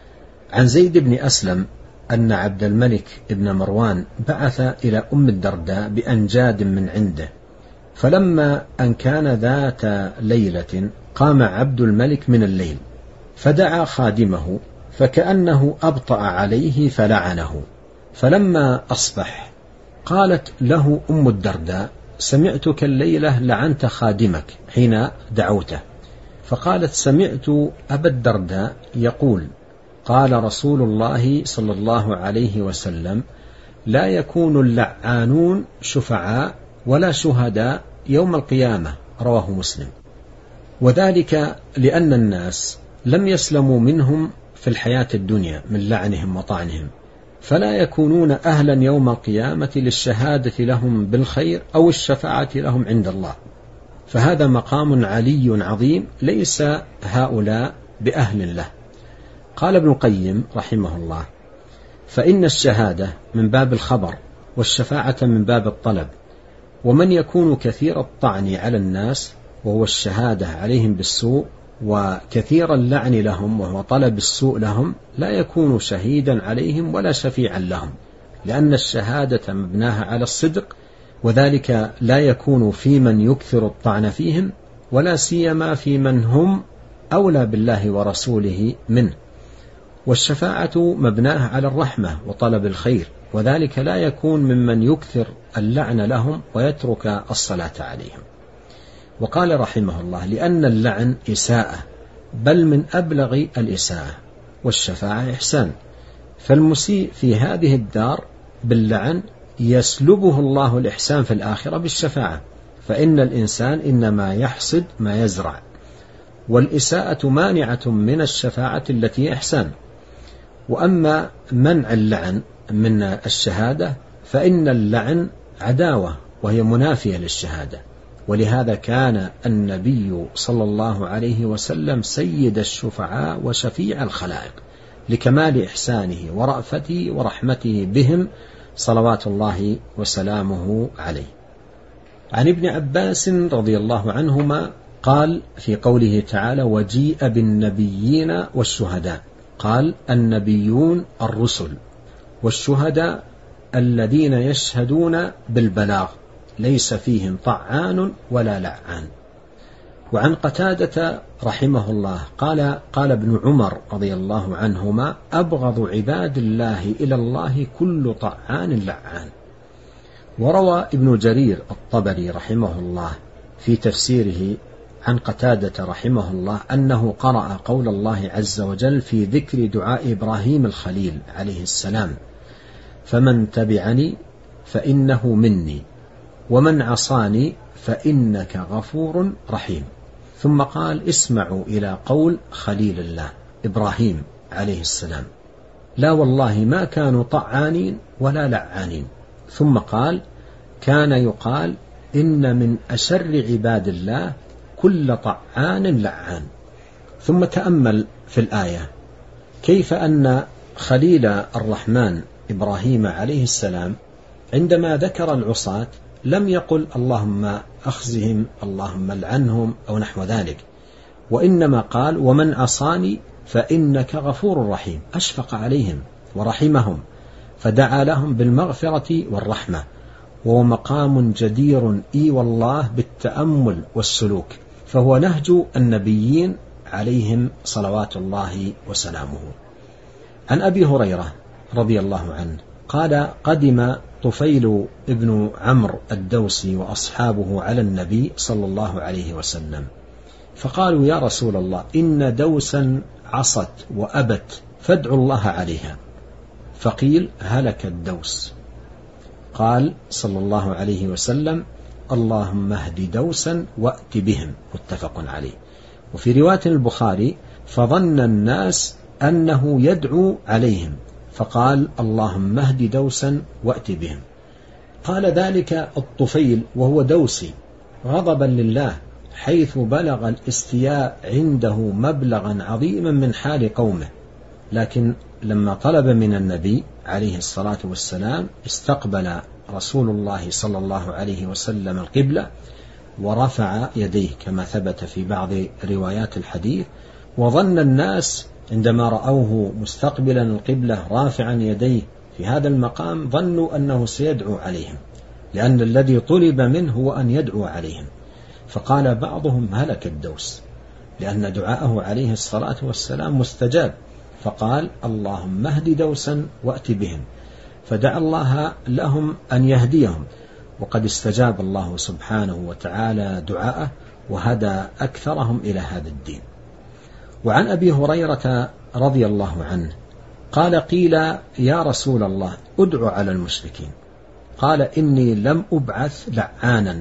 عن زيد بن أسلم أن عبد الملك بن مروان بعث إلى أم الدرداء بأنجاد من عنده، فلما أن كان ذات ليلة قام عبد الملك من الليل فدعا خادمه فكأنه أبطأ عليه فلعنه. فلما أصبح قالت له أم الدرداء: سمعتك الليلة لعنت خادمك حين دعوته. فقالت: سمعت أبا الدرداء يقول: قال رسول الله صلى الله عليه وسلم: لا يكون اللعانون شفعاء ولا شهداء يوم القيامة. رواه مسلم. وذلك لأن الناس لم يسلموا منهم في الحياة الدنيا من لعنهم وطعنهم، فلا يكونون أهلا يوم القيامة للشهادة لهم بالخير أو الشفاعة لهم عند الله. فهذا مقام علي عظيم ليس هؤلاء بأهل له. قال ابن القيم رحمه الله: فإن الشهادة من باب الخبر، والشفاعة من باب الطلب. ومن يكون كثير الطعن على الناس وهو الشهادة عليهم بالسوء، وكثير اللعن لهم وهو طلب السوء لهم، لا يكون شهيدا عليهم ولا شفيعا لهم، لأن الشهادة مبناها على الصدق، وذلك لا يكون في من يكثر الطعن فيهم، ولا سيما في من هم أولى بالله ورسوله منه. والشفاعة مبناها على الرحمة وطلب الخير، وذلك لا يكون ممن يكثر اللعن لهم ويترك الصلاة عليهم. وقال رحمه الله: لأن اللعن إساءة، بل من أبلغ الإساءة، والشفاعة إحسان. فالمسيء في هذه الدار باللعن يسلبه الله الإحسان في الآخرة بالشفاعة، فإن الإنسان إنما يحصد ما يزرع، والإساءة مانعة من الشفاعة التي إحسان. وأما منع اللعن من الشهادة فإن اللعن عداوة وهي منافية للشهادة، ولهذا كان النبي صلى الله عليه وسلم سيد الشفعاء وشفيع الخلائق لكمال إحسانه ورأفته ورحمته بهم صلوات الله وسلامه عليه. عن ابن عباس رضي الله عنهما قال في قوله تعالى: وجيء بالنبيين والشهداء، قال: النبيون الرسل، والشهداء الذين يشهدون بالبلاغ ليس فيهم طعان ولا لعان. وعن قتادة رحمه الله قال ابن عمر رضي الله عنهما: أبغض عباد الله إلى الله كل طعان لعان. وروى ابن جرير الطبري رحمه الله في تفسيره عن قتادة رحمه الله أنه قرأ قول الله عز وجل في ذكر دعاء إبراهيم الخليل عليه السلام: فمن تبعني فإنه مني، ومن عصاني فإنك غفور رحيم. ثم قال: اسمعوا إلى قول خليل الله إبراهيم عليه السلام: لا والله ما كانوا طعانين ولا لعانين. ثم قال: كان يقال إن من أشر عباد الله كل طعان لعان. ثم تأمل في الآية كيف أن خليل الرحمن إبراهيم عليه السلام عندما ذكر العصاة لم يقل اللهم أخزهم، اللهم لعنهم أو نحو ذلك، وإنما قال: ومن عصاني فإنك غفور رحيم. أشفق عليهم ورحمهم، فدعا لهم بالمغفرة والرحمة، وهو مقام جدير والله بالتأمل والسلوك، فهو نهج النبيين عليهم صلوات الله وسلامه. عن أبي هريرة رضي الله عنه قال: قدم طفيل ابن عمرو الدوسي وأصحابه على النبي صلى الله عليه وسلم، فقالوا: يا رسول الله، إن دوسا عصت وأبت، فادعوا الله عليها. فقيل: هلك الدوس. قال صلى الله عليه وسلم: اللهم اهد دوسا وأت بهم، متفق عليه. وفي رواية البخاري: فظن الناس أنه يدعو عليهم، فقال: اللهم اهد دوسا وأت بهم. قال ذلك الطفيل وهو دوسي غضبا لله، حيث بلغ الاستياء عنده مبلغا عظيما من حال قومه، لكن لما طلب من النبي عليه الصلاة والسلام استقبل رسول الله صلى الله عليه وسلم القبلة ورفع يديه كما ثبت في بعض روايات الحديث. وظن الناس عندما رأوه مستقبلا القبلة رافعا يديه في هذا المقام ظنوا أنه سيدعو عليهم، لأن الذي طلب منه هو أن يدعو عليهم. فقال بعضهم: هلك الدوس، لأن دعاءه عليه الصلاة والسلام مستجاب. فقال: اللهم اهد دوسا وأت بهم، فدعا الله لهم أن يهديهم، وقد استجاب الله سبحانه وتعالى دعاءه وهدى أكثرهم إلى هذا الدين. وعن أبي هريرة رضي الله عنه قال: قيل: يا رسول الله، ادع على المشركين. قال: إني لم أبعث لعانا،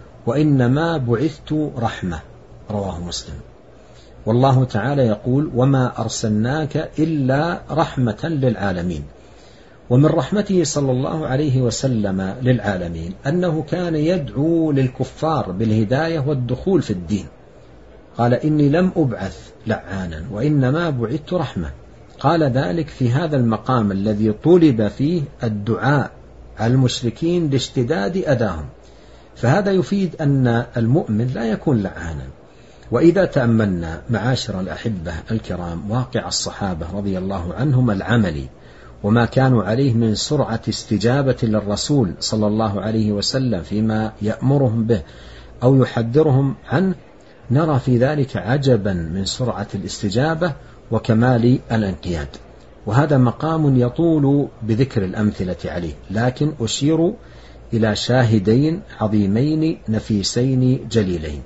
وإنما بعثت رحمة. رواه مسلم. والله تعالى يقول: وما أرسلناك إلا رحمة للعالمين. ومن رحمته صلى الله عليه وسلم للعالمين أنه كان يدعو للكفار بالهداية والدخول في الدين. قال: إني لم أبعث لعانا وإنما بعثت رحمة. قال ذلك في هذا المقام الذي طلب فيه الدعاء على المشركين لاشتداد أذاهم، فهذا يفيد أن المؤمن لا يكون لعانا. وإذا تأملنا معاشر الأحبة الكرام واقع الصحابة رضي الله عنهم العملي وما كانوا عليه من سرعة استجابة للرسول صلى الله عليه وسلم فيما يأمرهم به أو يحذرهم عنه، نرى في ذلك عجبا من سرعة الاستجابة وكمال الانقياد. وهذا مقام يطول بذكر الأمثلة عليه، لكن أشير إلى شاهدين عظيمين نفيسين جليلين.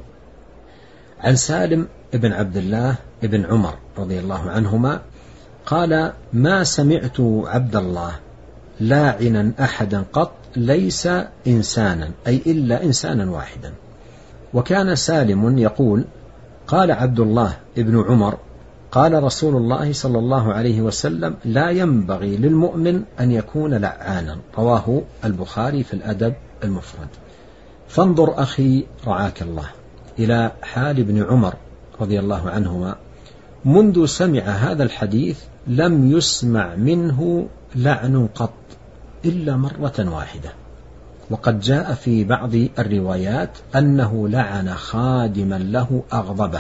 عن سالم بن عبد الله بن عمر رضي الله عنهما قال: ما سمعت عبد الله لاعنا أحدا قط ليس إنسانا، أي إلا إنسانا واحدا. وكان سالم يقول: قال عبد الله بن عمر: قال رسول الله صلى الله عليه وسلم: لا ينبغي للمؤمن أن يكون لعانا. رواه البخاري في الأدب المفرد. فانظر أخي رعاك الله إلى حال ابن عمر رضي الله عنهما، منذ سمع هذا الحديث لم يسمع منه لعن قط إلا مرة واحدة. وقد جاء في بعض الروايات أنه لعن خادما له أغضبه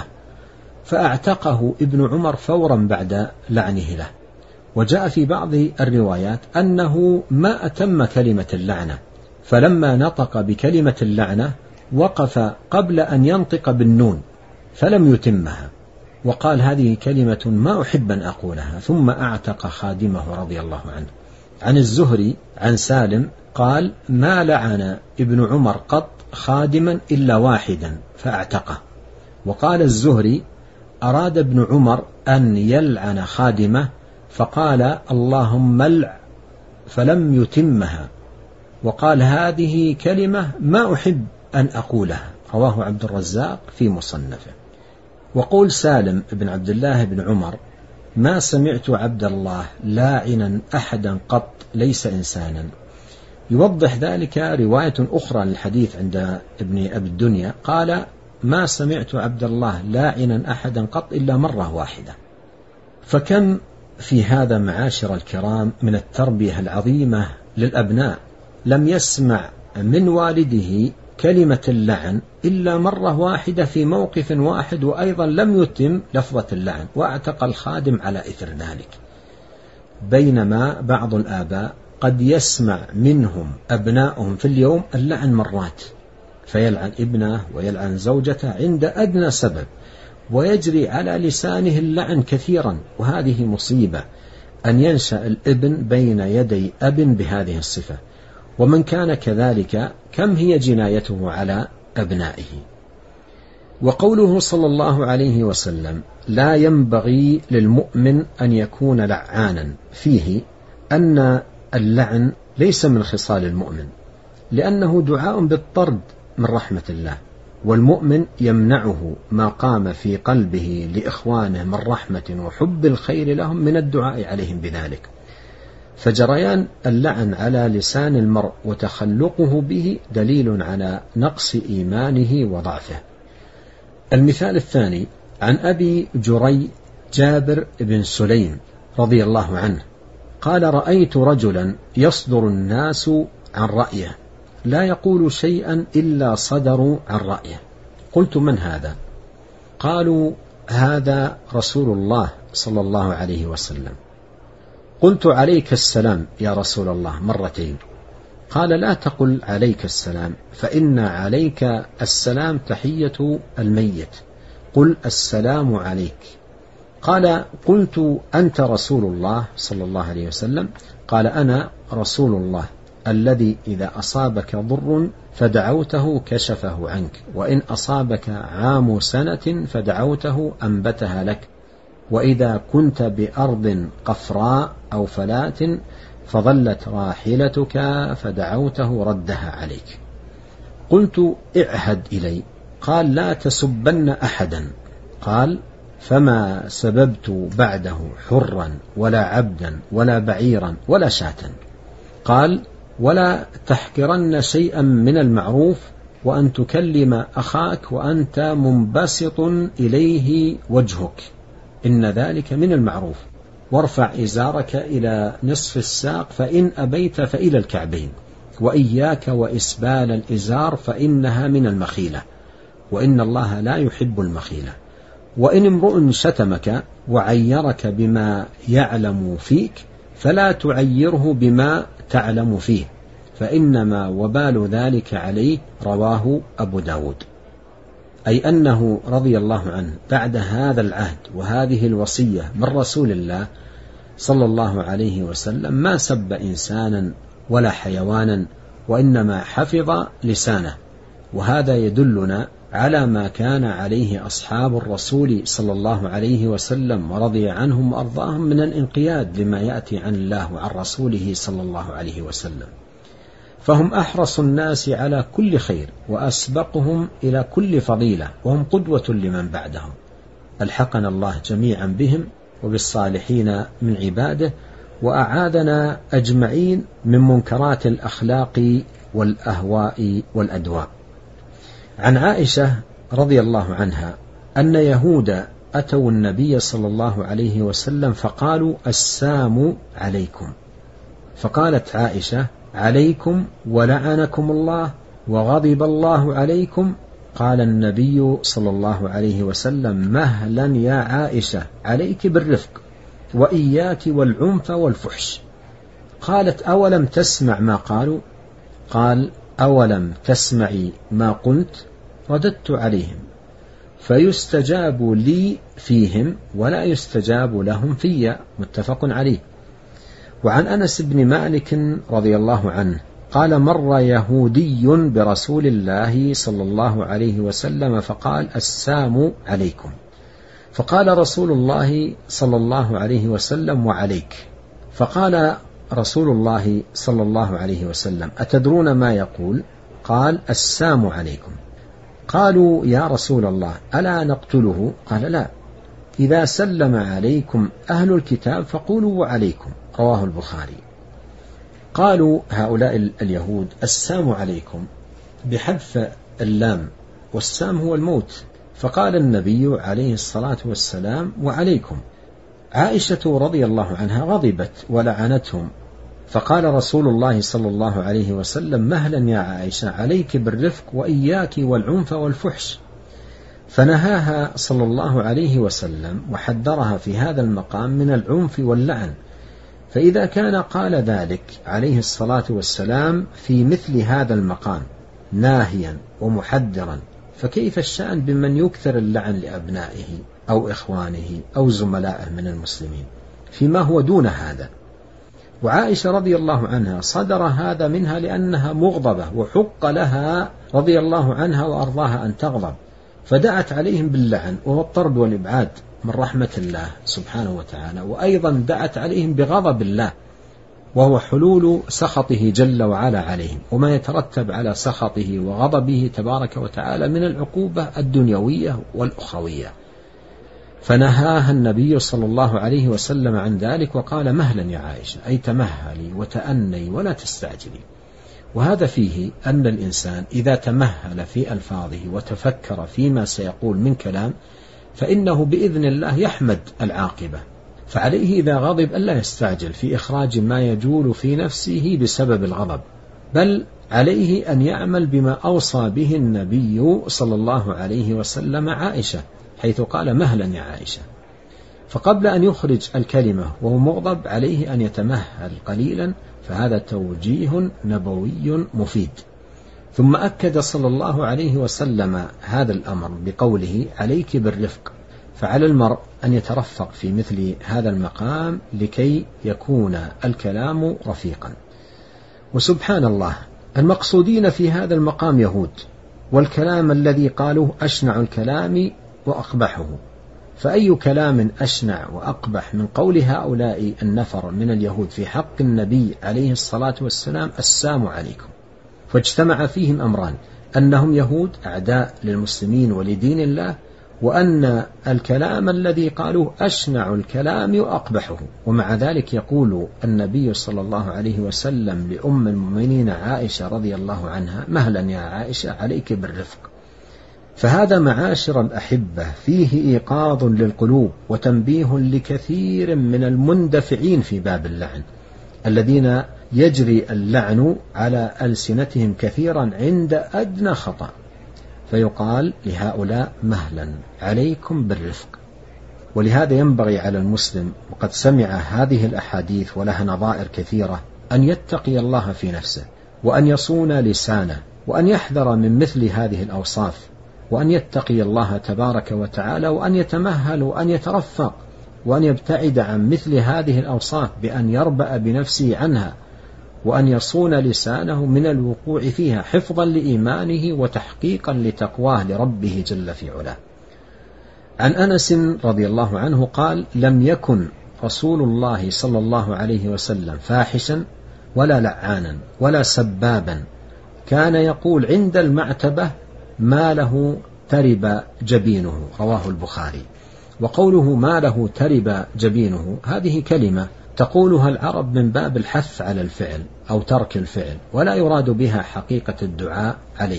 فأعتقه ابن عمر فورا بعد لعنه له. وجاء في بعض الروايات أنه ما أتم كلمة اللعنة، فلما نطق بكلمة اللعنة وقف قبل أن ينطق بالنون فلم يتمها، وقال: هذه كلمة ما أحب أن أقولها، ثم أعتق خادمه رضي الله عنه. عن الزهري عن سالم قال: ما لعن ابن عمر قط خادما إلا واحدا فأعتقه. وقال الزهري: أراد ابن عمر أن يلعن خادمه فقال: اللهم لع، فلم يتمها، وقال: هذه كلمة ما أحب أن أقولها. رواه عبد الرزاق في مصنفه. وقول سالم بن عبد الله بن عمر: ما سمعت عبد الله لاعنا أحدا قط ليس إنسانا، يوضح ذلك رواية أخرى للحديث عند ابن أبي الدنيا، قال: ما سمعت عبد الله لاعنا أحدا قط إلا مرة واحدة. فكم في هذا معاشر الكرام من التربية العظيمة للأبناء، لم يسمع من والده كلمة اللعن إلا مرة واحدة في موقف واحد، وأيضا لم يتم لفظة اللعن، واعتق الخادم على إثر ذلك. بينما بعض الآباء قد يسمع منهم أبنائهم في اليوم اللعن مرات، فيلعن ابنه ويلعن زوجته عند أدنى سبب، ويجري على لسانه اللعن كثيرا. وهذه مصيبة أن ينشأ الابن بين يدي أب بهذه الصفة، ومن كان كذلك كم هي جنايته على أبنائه. وقوله صلى الله عليه وسلم: لا ينبغي للمؤمن أن يكون لعانا، فيه أن اللعن ليس من خصال المؤمن، لأنه دعاء بالطرد من رحمة الله، والمؤمن يمنعه ما قام في قلبه لإخوانه من رحمة وحب الخير لهم من الدعاء عليهم بذلك. فجريان اللعن على لسان المرء وتخلقه به دليل على نقص إيمانه وضعفه. المثال الثاني عن أبي جري جابر بن سليم رضي الله عنه قال: رأيت رجلا يصدر الناس عن رأيه، لا يقول شيئا إلا صدروا عن رأيه. قلت: من هذا؟ قالوا: هذا رسول الله صلى الله عليه وسلم. قلت: عليك السلام يا رسول الله مرتين. قال: لا تقل عليك السلام، فإن عليك السلام تحية الميت، قل السلام عليك. قال: قلت: أنت رسول الله صلى الله عليه وسلم؟ قال: أنا رسول الله الذي إذا أصابك ضر فدعوته كشفه عنك، وإن أصابك عام سنة فدعوته أنبتها لك، وإذا كنت بأرض قفراء أو فلاة فظلت راحلتك فدعوته ردها عليك. قلت: اعهد إلي. قال: لا تسبن أحدا. قال: فما سببت بعده حرا ولا عبدا ولا بعيرا ولا شاة. قال: ولا تحقرن شيئا من المعروف، وأن تكلم أخاك وأنت منبسط إليه وجهك، إن ذلك من المعروف، وارفع إزارك إلى نصف الساق، فإن أبيت فإلى الكعبين، وإياك وإسبال الإزار فإنها من المخيلة، وإن الله لا يحب المخيلة. وإن امرؤ شتمك وعيرك بما يعلم فيك فلا تعيره بما تعلم فيه، فإنما وبال ذلك عليه. رواه أبو داود. أي أنه رضي الله عنه بعد هذا العهد وهذه الوصية من رسول الله صلى الله عليه وسلم ما سب إنسانا ولا حيوانا، وإنما حفظ لسانه. وهذا يدلنا على ما كان عليه أصحاب الرسول صلى الله عليه وسلم ورضي عنهم وأرضاهم من الانقياد لما يأتي عن الله وعن رسوله صلى الله عليه وسلم، فهم أحرص الناس على كل خير وأسبقهم إلى كل فضيلة، وهم قدوة لمن بعدهم. ألحقنا الله جميعا بهم وبالصالحين من عباده، وأعاذنا أجمعين من منكرات الأخلاق والأهواء والأدواء. عن عائشة رضي الله عنها أن يهود أتوا النبي صلى الله عليه وسلم فقالوا: السام عليكم. فقالت عائشة: عليكم ولعنكم الله وغضب الله عليكم. قال النبي صلى الله عليه وسلم: مهلا يا عائشة، عليك بالرفق وإياك والعنف والفحش. قالت: أولم تسمع ما قالوا؟ قال: أولم تسمعي ما قلت؟ رددت عليهم فيستجاب لي فيهم ولا يستجاب لهم في. متفق عليه. وعن أنس بن مالك رضي الله عنه قال: مر يهودي برسول الله صلى الله عليه وسلم فقال: السام عليكم. فقال رسول الله صلى الله عليه وسلم: وعليك. فقال رسول الله صلى الله عليه وسلم: أتدرون ما يقول؟ قال: السام عليكم. قالوا: يا رسول الله ألا نقتله؟ قال: لا، إذا سلم عليكم أهل الكتاب فقولوا وعليكم. رواه البخاري. قالوا هؤلاء اليهود: السام عليكم بحذف اللام، والسام هو الموت. فقال النبي عليه الصلاة والسلام: وعليكم. عائشة رضي الله عنها غضبت ولعنتهم، فقال رسول الله صلى الله عليه وسلم: مهلا يا عائشة، عليك بالرفق وإياك والعنف والفحش. فنهاها صلى الله عليه وسلم وحذرها في هذا المقام من العنف واللعن. فإذا كان قال ذلك عليه الصلاة والسلام في مثل هذا المقام ناهيا ومحذرا، فكيف الشأن بمن يكثر اللعن لأبنائه أو إخوانه أو زملائه من المسلمين فيما هو دون هذا؟ وعائشة رضي الله عنها صدر هذا منها لأنها مغضبة، وحق لها رضي الله عنها وأرضاها أن تغضب، فدعت عليهم باللعن والطرد والإبعاد من رحمة الله سبحانه وتعالى، وأيضا دعت عليهم بغضب الله، وهو حلول سخطه جل وعلا عليهم، وما يترتب على سخطه وغضبه تبارك وتعالى من العقوبة الدنيوية والأخروية. فنهاها النبي صلى الله عليه وسلم عن ذلك وقال: مهلا يا عائشة، أي تمهلي وتأني ولا تستعجلي. وهذا فيه أن الإنسان إذا تمهل في ألفاظه وتفكر فيما سيقول من كلام فإنه بإذن الله يحمد العاقبة. فعليه إذا غضب ألا يستعجل في إخراج ما يجول في نفسه بسبب الغضب، بل عليه أن يعمل بما أوصى به النبي صلى الله عليه وسلم عائشة، حيث قال: مهلا يا عائشة. فقبل أن يخرج الكلمة وهو مغضب عليه أن يتمهل قليلا، فهذا توجيه نبوي مفيد. ثم أكد صلى الله عليه وسلم هذا الأمر بقوله: عليك بالرفق. فعلى المرء أن يترفق في مثل هذا المقام لكي يكون الكلام رفيقا. وسبحان الله، المقصودين في هذا المقام يهود، والكلام الذي قالوه أشنع الكلام وأقبحه. فأي كلام أشنع وأقبح من قول هؤلاء النفر من اليهود في حق النبي عليه الصلاة والسلام: السام عليكم. فاجتمع فيهم أمران: أنهم يهود أعداء للمسلمين ولدين الله، وأن الكلام الذي قالوه أشنع الكلام وأقبحه. ومع ذلك يقول النبي صلى الله عليه وسلم لأم المؤمنين عائشة رضي الله عنها: مهلا يا عائشة، عليك بالرفق. فهذا معاشر الأحبة فيه إيقاظ للقلوب وتنبيه لكثير من المندفعين في باب اللعن، الذين يجري اللعن على ألسنتهم كثيرا عند أدنى خطأ، فيقال لهؤلاء: مهلا، عليكم بالرفق. ولهذا ينبغي على المسلم وقد سمع هذه الأحاديث ولها نظائر كثيرة أن يتقي الله في نفسه، وأن يصون لسانه، وأن يحذر من مثل هذه الأوصاف، وأن يتقي الله تبارك وتعالى، وأن يتمهل وأن يترفق، وأن يبتعد عن مثل هذه الأوصاف بأن يربأ بنفسه عنها، وأن يصون لسانه من الوقوع فيها حفظا لإيمانه وتحقيقا لتقواه لربه جل في علاه. عن أنس رضي الله عنه قال: لم يكن رسول الله صلى الله عليه وسلم فاحشا ولا لعانا ولا سبابا، كان يقول عند المعتبة: ما له ترب جبينه، رواه البخاري. وقوله ما له ترب جبينه هذه كلمة تقولها العرب من باب الحث على الفعل أو ترك الفعل، ولا يراد بها حقيقة الدعاء عليه.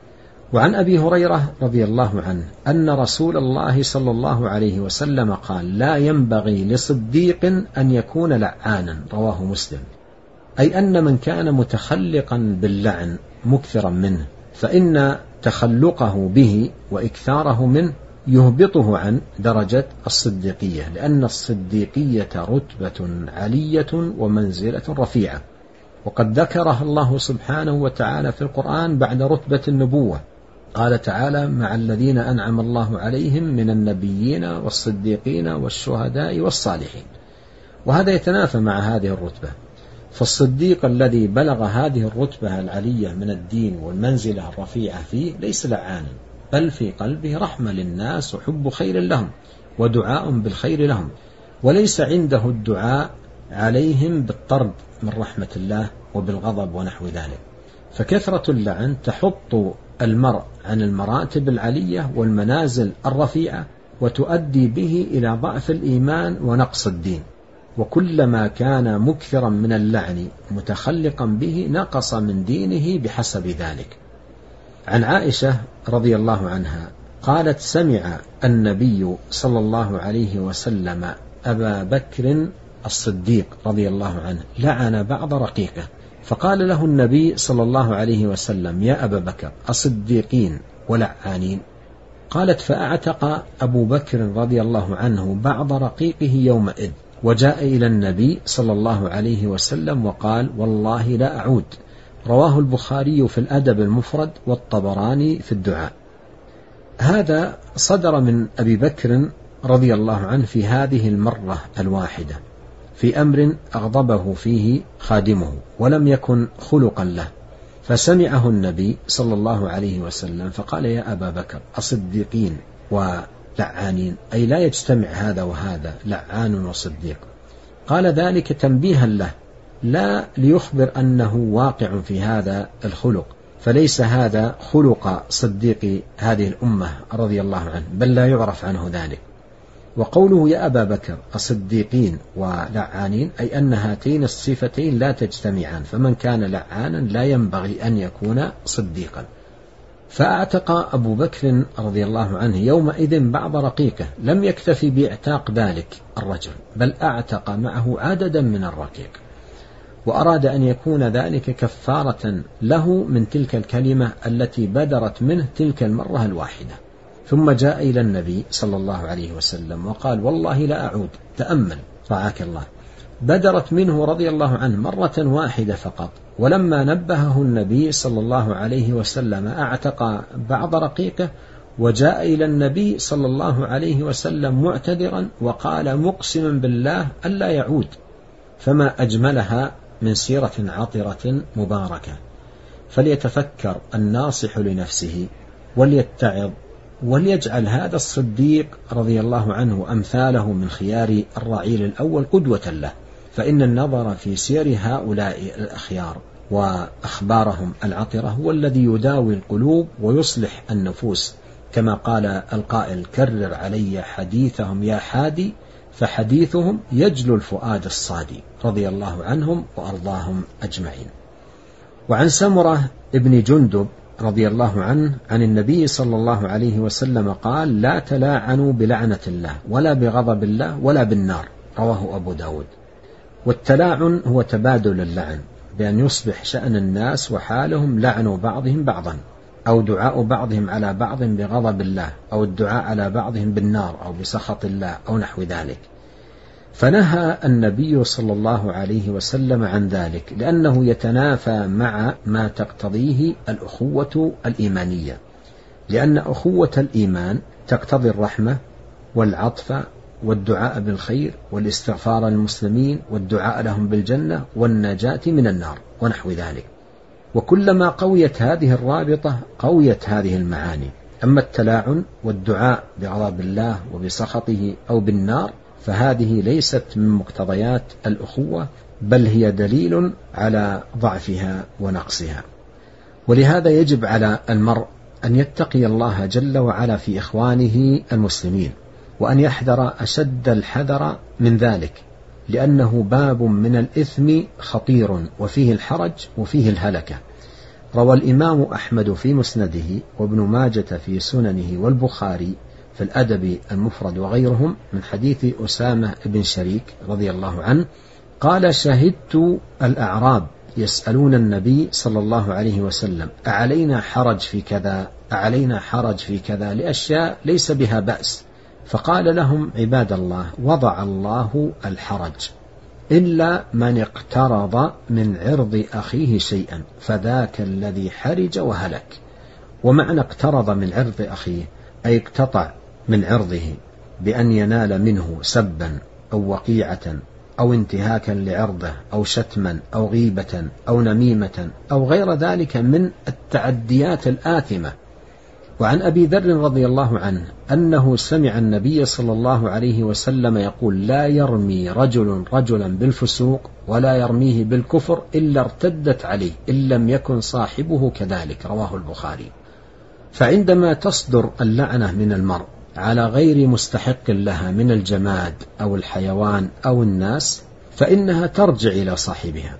وعن أبي هريرة رضي الله عنه أن رسول الله صلى الله عليه وسلم قال: لا ينبغي لصديق أن يكون لعانا، رواه مسلم. أي أن من كان متخلقا باللعن مكثرا منه فإن تخلقه به وإكثاره منه يهبطه عن درجة الصديقية، لأن الصديقية رتبة علية ومنزلة رفيعة، وقد ذكرها الله سبحانه وتعالى في القرآن بعد رتبة النبوة. قال تعالى: مع الذين أنعم الله عليهم من النبيين والصديقين والشهداء والصالحين. وهذا يتنافى مع هذه الرتبة، فالصديق الذي بلغ هذه الرتبة العلية من الدين والمنزلة الرفيعة فيه ليس لعانا، بل في قلبه رحمة للناس وحب خير لهم ودعاء بالخير لهم، وليس عنده الدعاء عليهم بالطرد من رحمة الله وبالغضب ونحو ذلك. فكثرة اللعن تحط المرء عن المراتب العلية والمنازل الرفيعة، وتؤدي به إلى ضعف الإيمان ونقص الدين، وكلما كان مكثرا من اللعن متخلقا به نقص من دينه بحسب ذلك. عن عائشة رضي الله عنها قالت: سمع النبي صلى الله عليه وسلم أبا بكر الصديق رضي الله عنه لعن بعض رقيقه، فقال له النبي صلى الله عليه وسلم: يا أبا بكر، أصديقين ولعانين؟ قالت: فأعتق أبو بكر رضي الله عنه بعض رقيقه يومئذ، وجاء إلى النبي صلى الله عليه وسلم وقال: والله لا أعود. رواه البخاري في الأدب المفرد والطبراني في الدعاء. هذا صدر من أبي بكر رضي الله عنه في هذه المرة الواحدة في أمر أغضبه فيه خادمه ولم يكن خلقا له، فسمعه النبي صلى الله عليه وسلم فقال: يا أبا بكر، أصديقين ولعانين؟ أي لا يجتمع هذا وهذا، لعان وصديق. قال ذلك تنبيها له، لا ليخبر أنه واقع في هذا الخلق، فليس هذا خلق صديق هذه الأمة رضي الله عنه، بل لا يعرف عنه ذلك. وقوله يا أبا بكر أصديقين ولعانين أي أن هاتين الصفتين لا تجتمعان، فمن كان لعانا لا ينبغي أن يكون صديقا. فأعتق أبو بكر رضي الله عنه يومئذ بعض رقيقه، لم يكتفي باعتاق ذلك الرجل، بل أعتق معه عددا من الرقيق، وأراد أن يكون ذلك كفارة له من تلك الكلمة التي بدرت منه تلك المرة الواحدة. ثم جاء إلى النبي صلى الله عليه وسلم وقال: والله لا أعود. تأمل رعاك الله، بدرت منه رضي الله عنه مرة واحدة فقط، ولما نبهه النبي صلى الله عليه وسلم أعتق بعض رقيقه، وجاء إلى النبي صلى الله عليه وسلم معتذرا وقال مقسما بالله ألا يعود. فما أجملها من سيرة عطرة مباركة. فليتفكر الناصح لنفسه وليتعظ، وليجعل هذا الصديق رضي الله عنه أمثاله من خيار الرعيل الأول قدوة له، فإن النظر في سير هؤلاء الأخيار وأخبارهم العطرة هو الذي يداوي القلوب ويصلح النفوس، كما قال القائل: كرر علي حديثهم يا حادي، فحديثهم يجلو الفؤاد الصادي، رضي الله عنهم وأرضاهم أجمعين. وعن سمرة ابن جندب رضي الله عنه عن النبي صلى الله عليه وسلم قال: لا تلاعنوا بلعنة الله ولا بغضب الله ولا بالنار، رواه أبو داود. والتلاعن هو تبادل اللعن، بأن يصبح شأن الناس وحالهم لعنوا بعضهم بعضا، أو دعاء بعضهم على بعض بغضب الله، أو الدعاء على بعضهم بالنار أو بسخط الله أو نحو ذلك. فنهى النبي صلى الله عليه وسلم عن ذلك، لأنه يتنافى مع ما تقتضيه الأخوة الإيمانية، لأن أخوة الإيمان تقتضي الرحمة والعطف والدعاء بالخير والاستغفار للمسلمين والدعاء لهم بالجنة والنجاة من النار ونحو ذلك. وكلما قويت هذه الرابطة قويت هذه المعاني. أما التلاعن والدعاء بغضب الله وبسخطه أو بالنار فهذه ليست من مقتضيات الأخوة، بل هي دليل على ضعفها ونقصها. ولهذا يجب على المرء أن يتقي الله جل وعلا في إخوانه المسلمين، وأن يحذر أشد الحذر من ذلك، لأنه باب من الإثم خطير وفيه الحرج وفيه الهلكة. روى الإمام أحمد في مسنده وابن ماجة في سننه والبخاري في الأدب المفرد وغيرهم من حديث أسامة بن شريك رضي الله عنه قال: شهدت الأعراب يسألون النبي صلى الله عليه وسلم: أعلينا حرج في كذا، أعلينا حرج في كذا، لأشياء ليس بها بأس. فقال لهم: عباد الله، وضع الله الحرج إلا من اقترض من عرض أخيه شيئا فذاك الذي حرج وهلك. ومعنى اقترض من عرض أخيه أي اقتطع من عرضه بأن ينال منه سبا أو وقيعة أو انتهاكا لعرضه أو شتما أو غيبة أو نميمة أو غير ذلك من التعديات الآثمة. وعن أبي ذر رضي الله عنه أنه سمع النبي صلى الله عليه وسلم يقول: لا يرمي رجل رجلا بالفسوق ولا يرميه بالكفر إلا ارتدت عليه إن لم يكن صاحبه كذلك. رواه البخاري. فعندما تصدر اللعنة من المرء على غير مستحق لها من الجماد أو الحيوان أو الناس فإنها ترجع إلى صاحبها،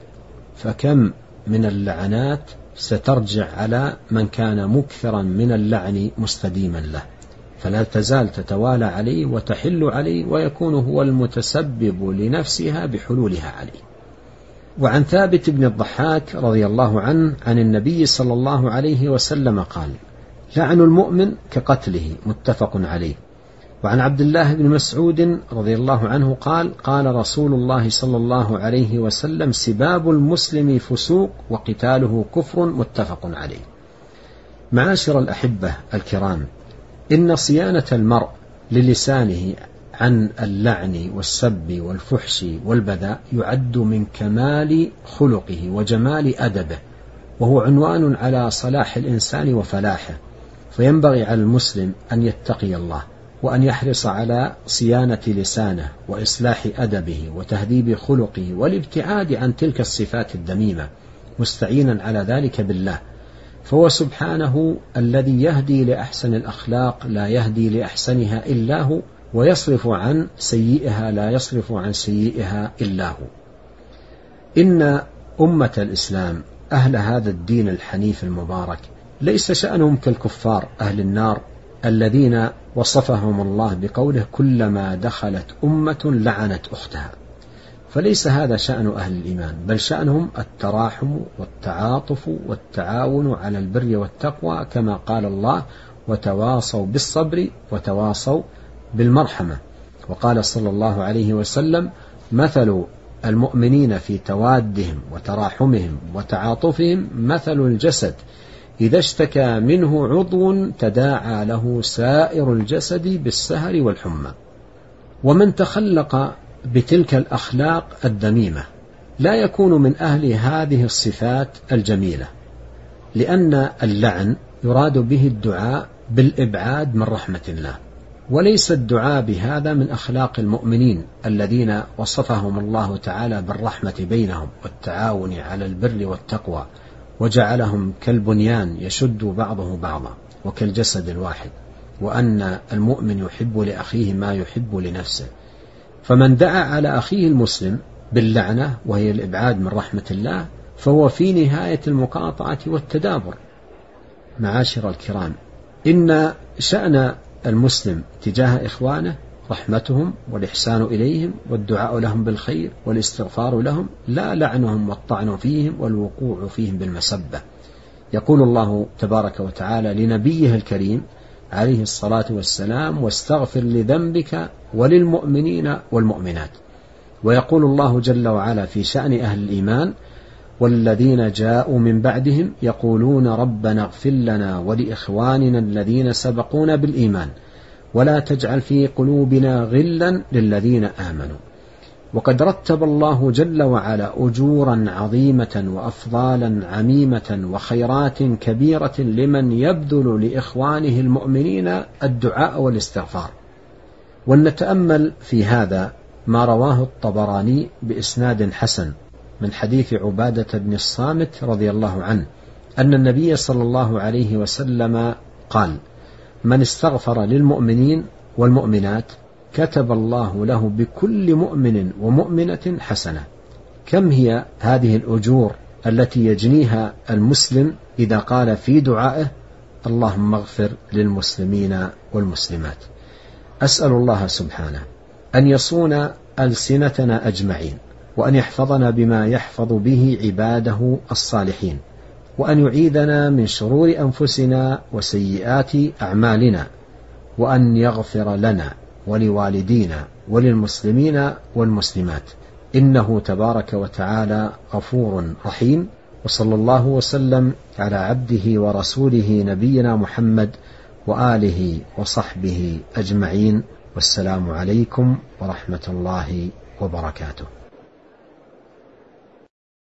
فكم من اللعنات سترجع على من كان مكثرا من اللعن مستديما له، فلا تزال تتوالى عليه وتحل عليه ويكون هو المتسبب لنفسها بحلولها عليه. وعن ثابت بن الضحاك رضي الله عنه عن النبي صلى الله عليه وسلم قال: لعن المؤمن كقتله، متفق عليه. وعن عبد الله بن مسعود رضي الله عنه قال: قال رسول الله صلى الله عليه وسلم: سباب المسلم فسوق وقتاله كفر، متفق عليه. معاشر الأحبة الكرام، إن صيانة المرء للسانه عن اللعن والسب والفحش والبذاء يعد من كمال خلقه وجمال أدبه، وهو عنوان على صلاح الإنسان وفلاحه. فينبغي على المسلم أن يتقي الله وأن يحرص على صيانة لسانه وإصلاح أدبه وتهذيب خلقه والابتعاد عن تلك الصفات الذميمة، مستعينا على ذلك بالله، فهو سبحانه الذي يهدي لأحسن الأخلاق لا يهدي لأحسنها إلا هو، ويصرف عن سيئها لا يصرف عن سيئها إلا هو. إن أمة الإسلام أهل هذا الدين الحنيف المبارك ليس شأنهم كالكفار أهل النار الذين وصفهم الله بقوله: كلما دخلت أمة لعنت أختها. فليس هذا شأن أهل الإيمان، بل شأنهم التراحم والتعاطف والتعاون على البر والتقوى، كما قال الله: وتواصوا بالصبر وتواصوا بالمرحمة. وقال صلى الله عليه وسلم: مثل المؤمنين في توادهم وتراحمهم وتعاطفهم مثل الجسد إذا اشتكى منه عضو تداعى له سائر الجسد بالسهر والحمى. ومن تخلق بتلك الأخلاق الذميمة لا يكون من أهل هذه الصفات الجميلة، لأن اللعن يراد به الدعاء بالإبعاد من رحمة الله، وليس الدعاء بهذا من أخلاق المؤمنين الذين وصفهم الله تعالى بالرحمة بينهم والتعاون على البر والتقوى، وجعلهم كالبنيان يشد بعضه بعضا وكالجسد الواحد، وأن المؤمن يحب لأخيه ما يحب لنفسه. فمن دعا على أخيه المسلم باللعنة وهي الإبعاد من رحمة الله فهو في نهاية المقاطعة والتدابر. معاشر الكرام، إن شأن المسلم تجاه إخوانه رحمتهم والإحسان إليهم والدعاء لهم بالخير والاستغفار لهم، لا لعنهم والطعن فيهم والوقوع فيهم بالمسبة. يقول الله تبارك وتعالى لنبيه الكريم عليه الصلاة والسلام: واستغفر لذنبك وللمؤمنين والمؤمنات. ويقول الله جل وعلا في شأن أهل الإيمان: والذين جاءوا من بعدهم يقولون ربنا اغفر لنا ولإخواننا الذين سبقونا بالإيمان ولا تجعل في قلوبنا غلا للذين آمنوا. وقد رتب الله جل وعلا أجورا عظيمة وأفضالا عميمة وخيرات كبيرة لمن يبذل لإخوانه المؤمنين الدعاء والاستغفار. ولنتأمل في هذا ما رواه الطبراني بإسناد حسن من حديث عبادة بن الصامت رضي الله عنه أن النبي صلى الله عليه وسلم قال: من استغفر للمؤمنين والمؤمنات كتب الله له بكل مؤمن ومؤمنة حسنة. كم هي هذه الأجور التي يجنيها المسلم إذا قال في دعائه: اللهم اغفر للمسلمين والمسلمات. أسأل الله سبحانه أن يصون ألسنتنا أجمعين، وأن يحفظنا بما يحفظ به عباده الصالحين، وأن يعيذنا من شرور أنفسنا وسيئات أعمالنا، وأن يغفر لنا ولوالدينا وللمسلمين والمسلمات، إنه تبارك وتعالى غفور رحيم. وصلى الله وسلم على عبده ورسوله نبينا محمد وآله وصحبه أجمعين، والسلام عليكم ورحمة الله وبركاته.